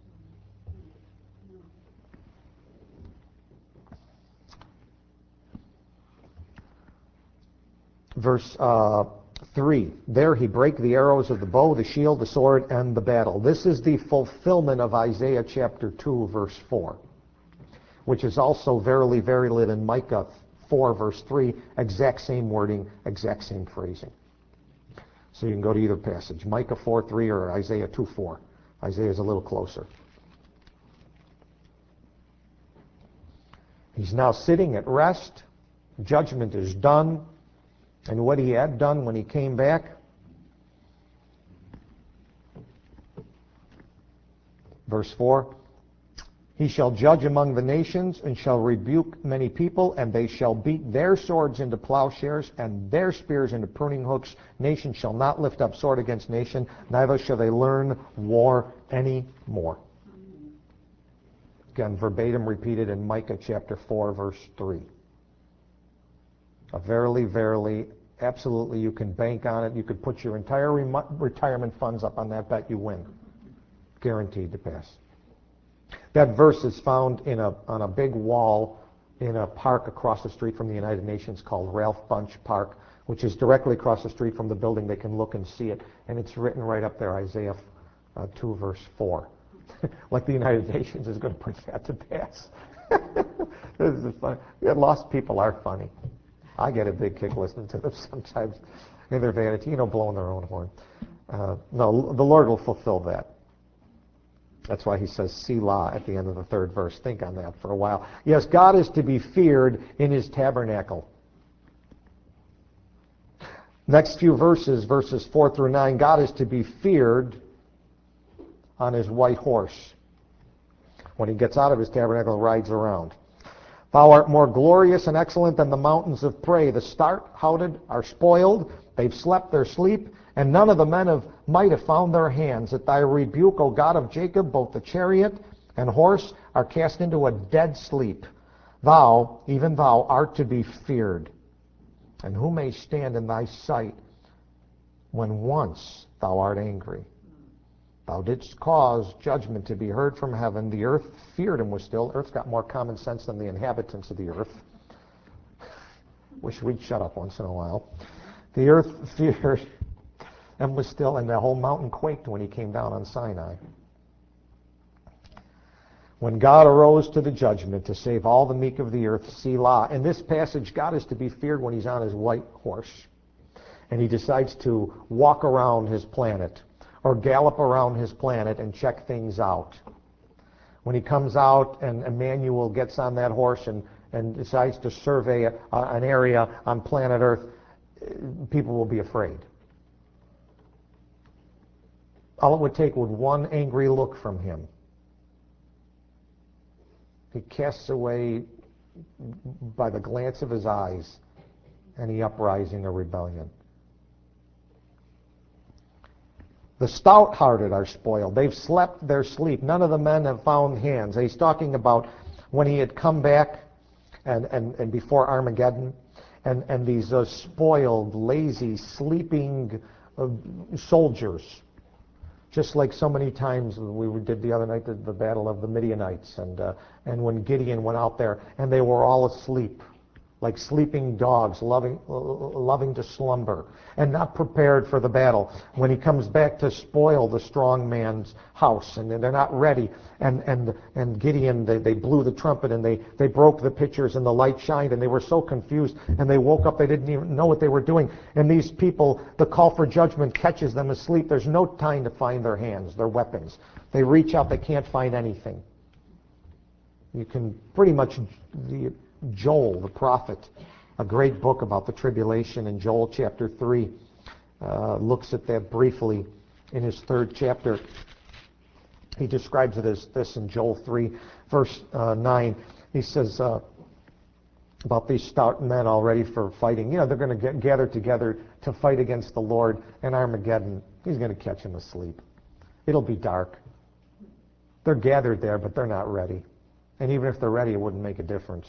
Verse 3, there he brake the arrows of the bow, the shield, the sword, and the battle. This is the fulfillment of Isaiah chapter 2, verse 4, which is also verily, verily in Micah 4, verse 3, exact same wording, exact same phrasing. So you can go to either passage, Micah 4:3 or Isaiah 2:4. Isaiah is a little closer. He's now sitting at rest. Judgment is done. And what he had done when he came back, verse 4, he shall judge among the nations and shall rebuke many people, and they shall beat their swords into plowshares and their spears into pruning hooks. Nation shall not lift up sword against nation, neither shall they learn war any more. Again, verbatim repeated in Micah chapter 4, verse 3. Verily, verily, absolutely, you can bank on it. You could put your entire retirement funds up on that bet, you win. Guaranteed to pass. That verse is found on a big wall in a park across the street from the United Nations called Ralph Bunche Park, which is directly across the street from the building. They can look and see it, and it's written right up there, Isaiah 2, verse 4. Like the United Nations is going to put that to pass. This is funny. Yeah, lost people are funny. I get a big kick listening to them sometimes in their vanity, blowing their own horn. No, the Lord will fulfill that. That's why he says Selah at the end of the third verse. Think on that for a while. Yes, God is to be feared in his tabernacle. Next few verses 4 through 9, God is to be feared on his white horse. When he gets out of his tabernacle and rides around. Thou art more glorious and excellent than the mountains of prey. The stout-hearted are spoiled. They've slept their sleep, and none of the men of might have found their hands. At thy rebuke, O God of Jacob, both the chariot and horse are cast into a dead sleep. Thou, even thou, art to be feared. And who may stand in thy sight when once thou art angry? Thou didst cause judgment to be heard from heaven. The earth feared and was still. Earth's got more common sense than the inhabitants of the earth. Wish we'd shut up once in a while. The earth feared and was still, and the whole mountain quaked when he came down on Sinai. When God arose to the judgment to save all the meek of the earth, Selah. In this passage, God is to be feared when he's on his white horse. And he decides to walk around his planet or gallop around his planet and check things out. When he comes out and Emmanuel gets on that horse and decides to survey an area on planet Earth, people will be afraid. All it would take was one angry look from him. He casts away by the glance of his eyes any uprising or rebellion. The stout-hearted are spoiled. They've slept their sleep. None of the men have found hands. He's talking about when he had come back and before Armageddon, and these spoiled, lazy, sleeping soldiers. Just like so many times we did the other night, the battle of the Midianites, and when Gideon went out there, and they were all asleep, like sleeping dogs, loving to slumber, and not prepared for the battle. When he comes back to spoil the strong man's house, and they're not ready, and Gideon, they blew the trumpet, and they broke the pitchers, and the light shined, and they were so confused, and they woke up, they didn't even know what they were doing. And these people, the call for judgment catches them asleep. There's no time to find their hands, their weapons. They reach out, they can't find anything. You can pretty much... Joel, the prophet, a great book about the tribulation in Joel chapter 3, looks at that briefly in his third chapter. He describes it as this in Joel 3, verse 9. He says about these stout men all ready for fighting. They're going to gather together to fight against the Lord in Armageddon. He's going to catch them asleep. It'll be dark. They're gathered there, but they're not ready. And even if they're ready, it wouldn't make a difference.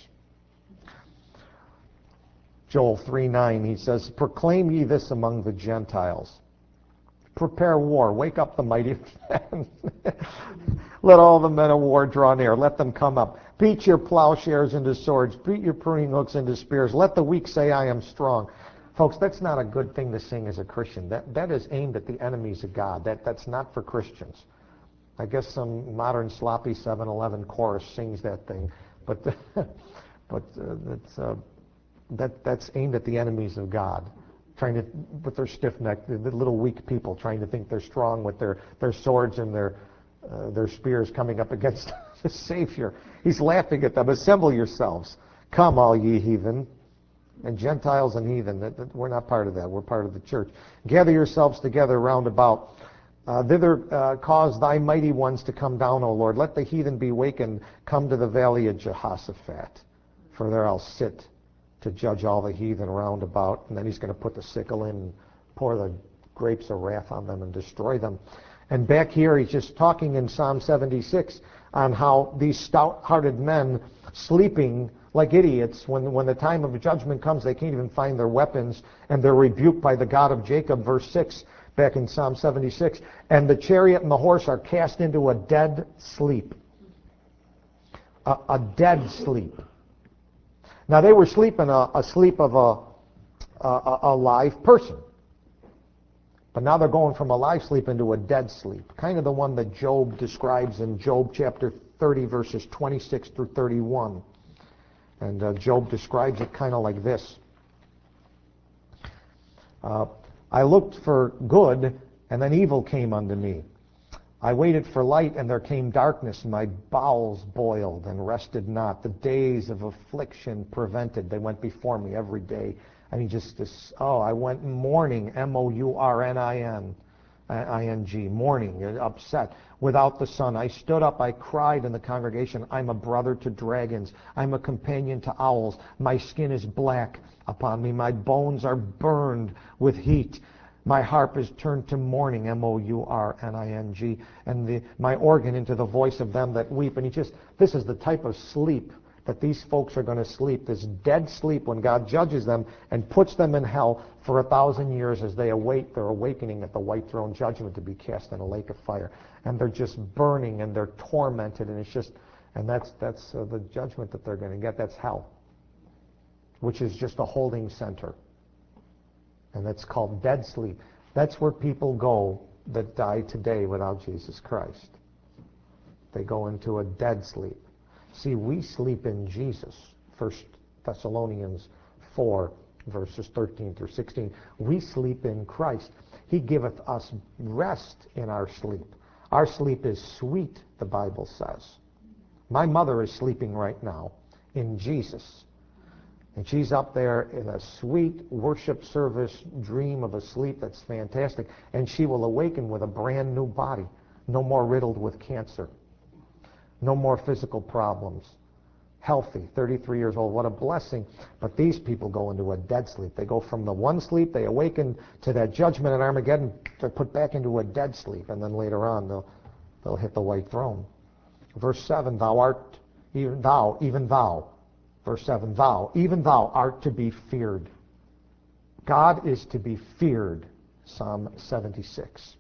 Joel 3:9, he says, proclaim ye this among the Gentiles. Prepare war. Wake up the mighty men. Let all the men of war draw near. Let them come up. Beat your plowshares into swords. Beat your pruning hooks into spears. Let the weak say, I am strong. Folks, that's not a good thing to sing as a Christian. That is aimed at the enemies of God. That's not for Christians. I guess some modern sloppy 7-Eleven chorus sings that thing. But that's aimed at the enemies of God, trying to, with their stiff-necked, the little weak people, trying to think they're strong with their swords and their spears coming up against the Savior. He's laughing at them. Assemble yourselves. Come, all ye heathen, and Gentiles and heathen. We're not part of that. We're part of the church. Gather yourselves together round about. Thither cause thy mighty ones to come down, O Lord. Let the heathen be wakened. Come to the valley of Jehoshaphat, for there I'll sit to judge all the heathen round about. And then he's going to put the sickle in and pour the grapes of wrath on them and destroy them. And back here he's just talking in Psalm 76 on how these stout-hearted men sleeping like idiots, when the time of judgment comes, they can't even find their weapons, and they're rebuked by the God of Jacob. Verse 6, back in Psalm 76. And the chariot and the horse are cast into a dead sleep. A dead sleep. Now they were sleeping a sleep of a live person. But now they're going from a live sleep into a dead sleep. Kind of the one that Job describes in Job chapter 30, verses 26 through 31. And Job describes it kind of like this. I looked for good, and then evil came unto me. I waited for light, and there came darkness. My bowels boiled and rested not. The days of affliction prevented. They went before me every day. I mean, I went mourning, mourning, mourning, upset, without the sun. I stood up, I cried in the congregation. I'm a brother to dragons. I'm a companion to owls. My skin is black upon me. My bones are burned with heat. My harp is turned to mourning, mourning, and my organ into the voice of them that weep. And this is the type of sleep that these folks are going to sleep, this dead sleep when God judges them and puts them in hell for 1,000 years as they await their awakening at the white throne judgment to be cast in a lake of fire. And they're just burning and they're tormented, and that's the judgment that they're going to get. That's hell, which is just a holding center. And that's called dead sleep. That's where people go that die today without Jesus Christ. They go into a dead sleep. See, we sleep in Jesus. 1 Thessalonians 4, verses 13 through 16. We sleep in Christ. He giveth us rest in our sleep. Our sleep is sweet, the Bible says. My mother is sleeping right now in Jesus. And she's up there in a sweet worship service dream of a sleep that's fantastic. And she will awaken with a brand new body, no more riddled with cancer. No more physical problems. Healthy, 33 years old. What a blessing. But these people go into a dead sleep. They go from the one sleep, they awaken to that judgment in Armageddon, they're put back into a dead sleep. And then later on, they'll hit the white throne. Verse 7, thou art, even thou. Verse 7, even thou art to be feared. God is to be feared. Psalm 76.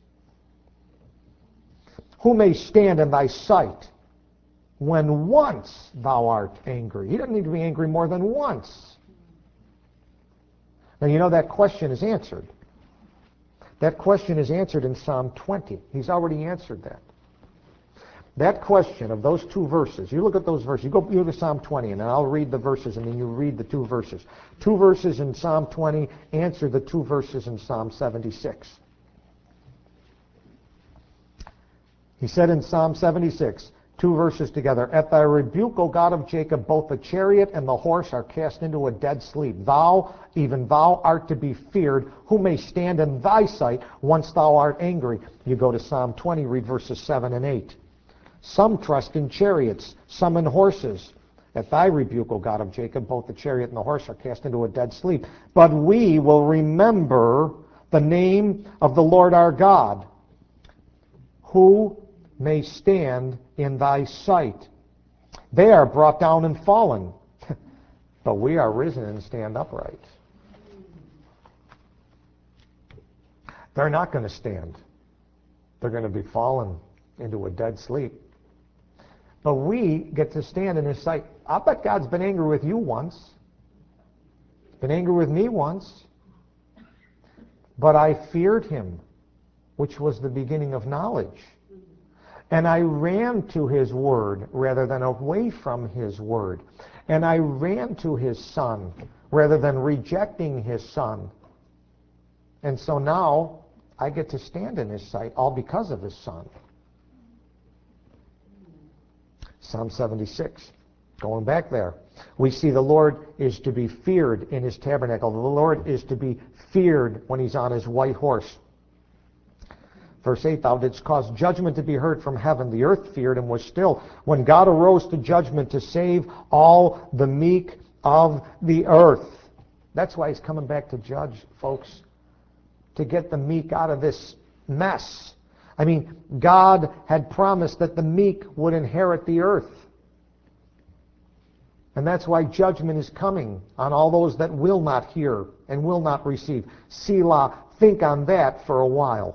Who may stand in thy sight when once thou art angry? He doesn't need to be angry more than once. Now, you know that question is answered. That question is answered in Psalm 20. He's already answered that. That question of those two verses, you look at those verses, you go to Psalm 20, and then I'll read the verses, and then you read the two verses. Two verses in Psalm 20 answer the two verses in Psalm 76. He said in Psalm 76, two verses together, at thy rebuke, O God of Jacob, both the chariot and the horse are cast into a dead sleep. Thou, even thou, art to be feared. Who may stand in thy sight once thou art angry? You go to Psalm 20, read verses 7 and 8. Some trust in chariots, some in horses. At thy rebuke, O God of Jacob, both the chariot and the horse are cast into a dead sleep. But we will remember the name of the Lord our God. Who may stand in thy sight? They are brought down and fallen, but we are risen and stand upright. They're not going to stand. They're going to be fallen into a dead sleep. But we get to stand in his sight. I bet God's been angry with you once. He's been angry with me once. But I feared him, which was the beginning of knowledge. And I ran to his word rather than away from his word. And I ran to his son rather than rejecting his son. And so now I get to stand in his sight, all because of his son. Psalm 76, going back there. We see the Lord is to be feared in his tabernacle. The Lord is to be feared when he's on his white horse. Verse 8, thou didst cause judgment to be heard from heaven. The earth feared and was still. When God arose to judgment to save all the meek of the earth. That's why he's coming back to judge, folks. To get the meek out of this mess. I mean, God had promised that the meek would inherit the earth. And that's why judgment is coming on all those that will not hear and will not receive. Selah, think on that for a while.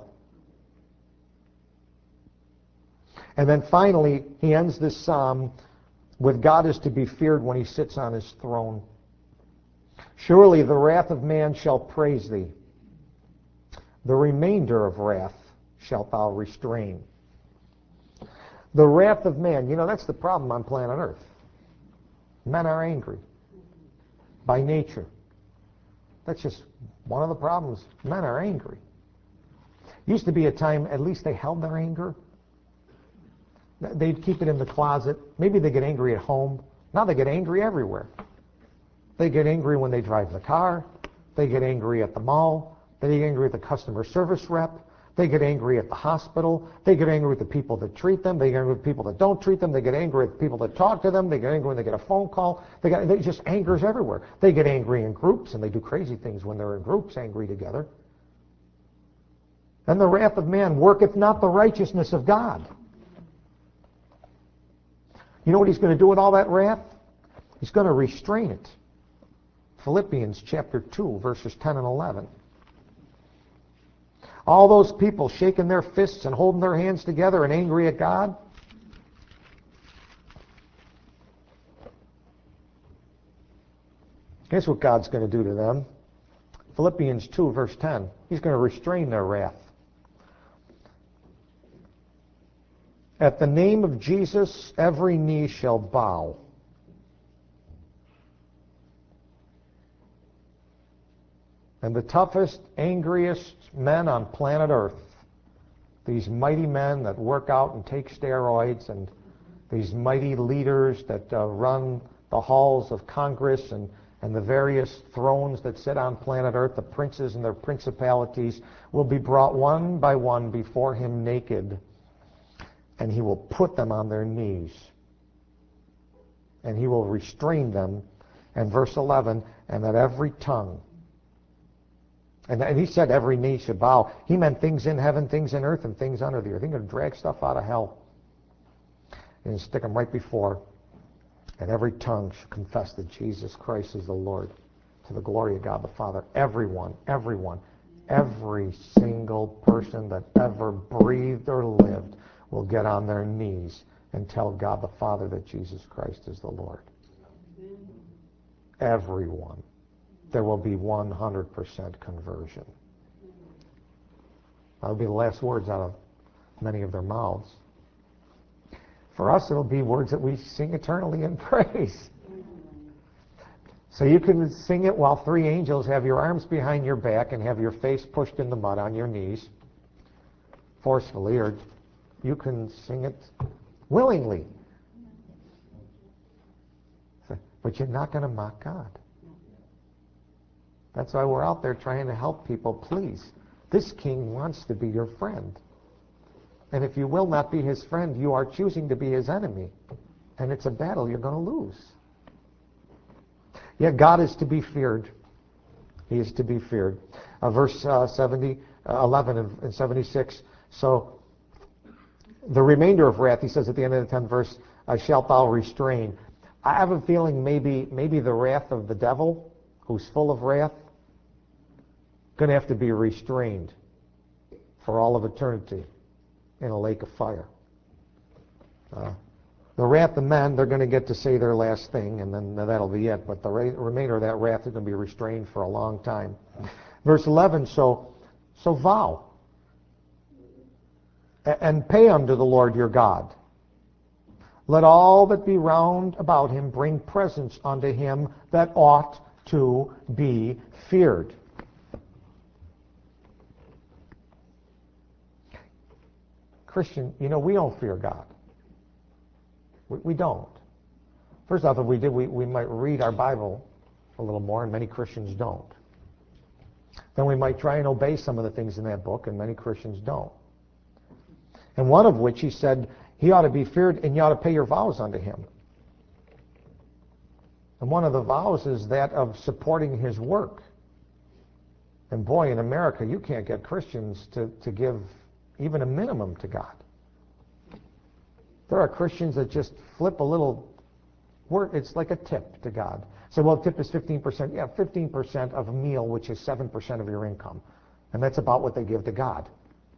And then finally, he ends this psalm with God is to be feared when he sits on his throne. Surely the wrath of man shall praise thee. The remainder of wrath shalt thou restrain. The wrath of man, that's the problem on planet Earth. Men are angry by nature. That's just one of the problems. Men are angry. Used to be a time, at least they held their anger. They'd keep it in the closet. Maybe they get angry at home. Now they get angry everywhere. They get angry when they drive the car. They get angry at the mall. They get angry at the customer service rep. They get angry at the hospital. They get angry with the people that treat them. They get angry with people that don't treat them. They get angry at the people that talk to them. They get angry when they get a phone call. They just anger's everywhere. They get angry in groups, and they do crazy things when they're in groups, angry together. And the wrath of man worketh not the righteousness of God. You know what he's going to do with all that wrath? He's going to restrain it. Philippians chapter 2, verses 10 and 11. All those people shaking their fists and holding their hands together and angry at God. Guess what God's going to do to them? Philippians 2, verse 10. He's going to restrain their wrath. At the name of Jesus, every knee shall bow. And the toughest, angriest men on planet Earth, these mighty men that work out and take steroids, and these mighty leaders that run the halls of Congress and the various thrones that sit on planet Earth, the princes and their principalities, will be brought one by one before him naked, and he will put them on their knees. And he will restrain them. And verse 11, and that every tongue, and he said every knee should bow. He meant things in heaven, things in earth, and things under the earth. He's going to drag stuff out of hell and stick them right before. And every tongue should confess that Jesus Christ is the Lord, to the glory of God the Father. Everyone, every single person that ever breathed or lived will get on their knees and tell God the Father that Jesus Christ is the Lord. Everyone. There will be 100% conversion. That will be the last words out of many of their mouths. For us, it'll be words that we sing eternally in praise. So you can sing it while three angels have your arms behind your back and have your face pushed in the mud on your knees, forcefully, or you can sing it willingly. But you're not going to mock God. That's why we're out there trying to help people. Please, this king wants to be your friend. And if you will not be his friend, you are choosing to be his enemy. And it's a battle you're going to lose. Yet God is to be feared. He is to be feared. Verse 11 and 76. So the remainder of wrath, he says at the end of the 10th verse, shalt thou restrain. I have a feeling maybe the wrath of the devil, who's full of wrath, going to have to be restrained for all of eternity in a lake of fire. The wrath of men, they're going to get to say their last thing, and then that'll be it. But the remainder of that wrath is going to be restrained for a long time. Verse 11, so vow and pay unto the Lord your God. Let all that be round about him bring presents unto him that ought to be feared. Christian, we don't fear God. We don't. First off, if we did, we might read our Bible a little more, and many Christians don't. Then we might try and obey some of the things in that book, and many Christians don't. And one of which he said, he ought to be feared, and you ought to pay your vows unto him. And one of the vows is that of supporting his work. And boy, in America, you can't get Christians to give even a minimum to God. There are Christians that just flip a little word. It's like a tip to God. So, well, tip is 15%. Yeah, 15% of a meal, which is 7% of your income. And that's about what they give to God.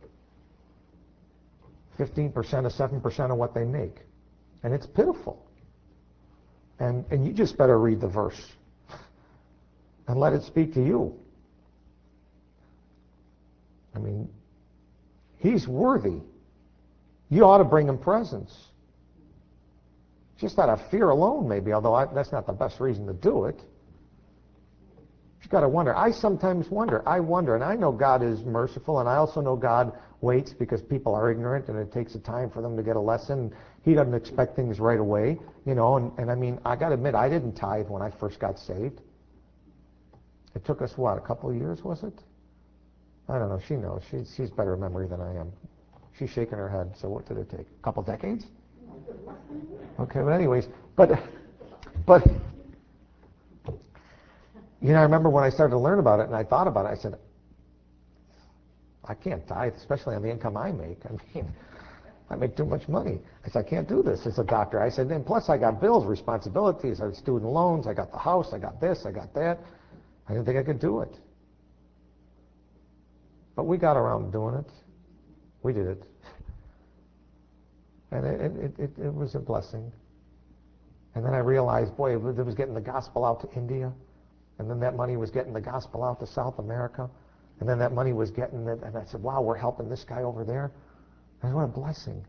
15% or 7% of what they make. And it's pitiful. And you just better read the verse and let it speak to you. I mean, he's worthy. You ought to bring him presents. Just out of fear alone, maybe, although that's not the best reason to do it. You've got to wonder. I sometimes wonder. And I know God is merciful, and I also know God waits because people are ignorant, and it takes a time for them to get a lesson. He doesn't expect things right away, and I mean, I got to admit, I didn't tithe when I first got saved. It took us, a couple of years, was it? I don't know. She knows. She's better memory than I am. She's shaking her head. So what did it take? A couple decades? Okay, but anyways, but I remember when I started to learn about it, and I thought about it, I said, I can't tithe, especially on the income I make. I mean, I make too much money. I said, I can't do this as a doctor. I said, and plus I got bills, responsibilities, I have student loans, I got the house, I got this, I got that. I didn't think I could do it. But we got around doing it. We did it. And it was a blessing. And then I realized, boy, it was getting the gospel out to India. And then that money was getting the gospel out to South America. And then that money was getting it. And I said, wow, we're helping this guy over there. And what a blessing.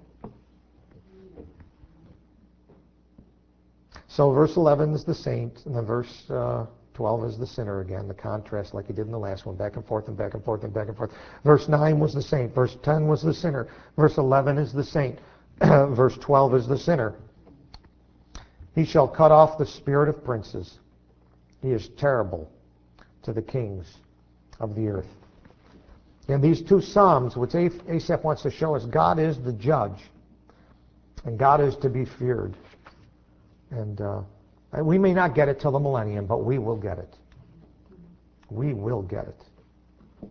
So verse 11 is the saint. And then verse 12 is the sinner again. The contrast like he did in the last one. Back and forth and back and forth and back and forth. Verse 9 was the saint. Verse 10 was the sinner. Verse 11 is the saint. Verse 12 is the sinner. He shall cut off the spirit of princes. He is terrible to the kings of the earth. In these two Psalms, which Asaph wants to show us, God is the judge. And God is to be feared. And we may not get it till the millennium, but we will get it. We will get it.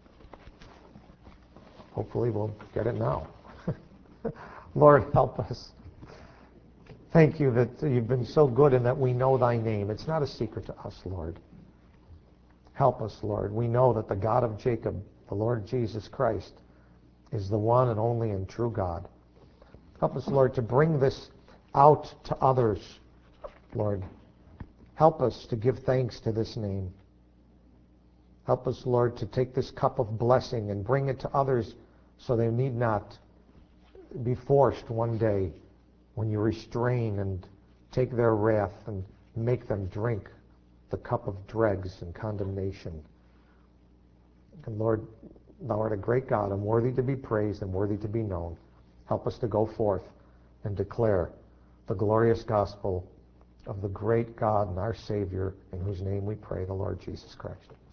Hopefully we'll get it now. Lord, help us. Thank you that you've been so good and that we know thy name. It's not a secret to us, Lord. Help us, Lord. We know that the God of Jacob, the Lord Jesus Christ, is the one and only and true God. Help us, Lord, to bring this out to others, Lord. Help us to give thanks to this name. Help us, Lord, to take this cup of blessing and bring it to others so they need not be forced one day when you restrain and take their wrath and make them drink the cup of dregs and condemnation. And Lord, thou art a great God and worthy to be praised and worthy to be known. Help us to go forth and declare the glorious gospel of the great God and our Savior, in whose name we pray, the Lord Jesus Christ.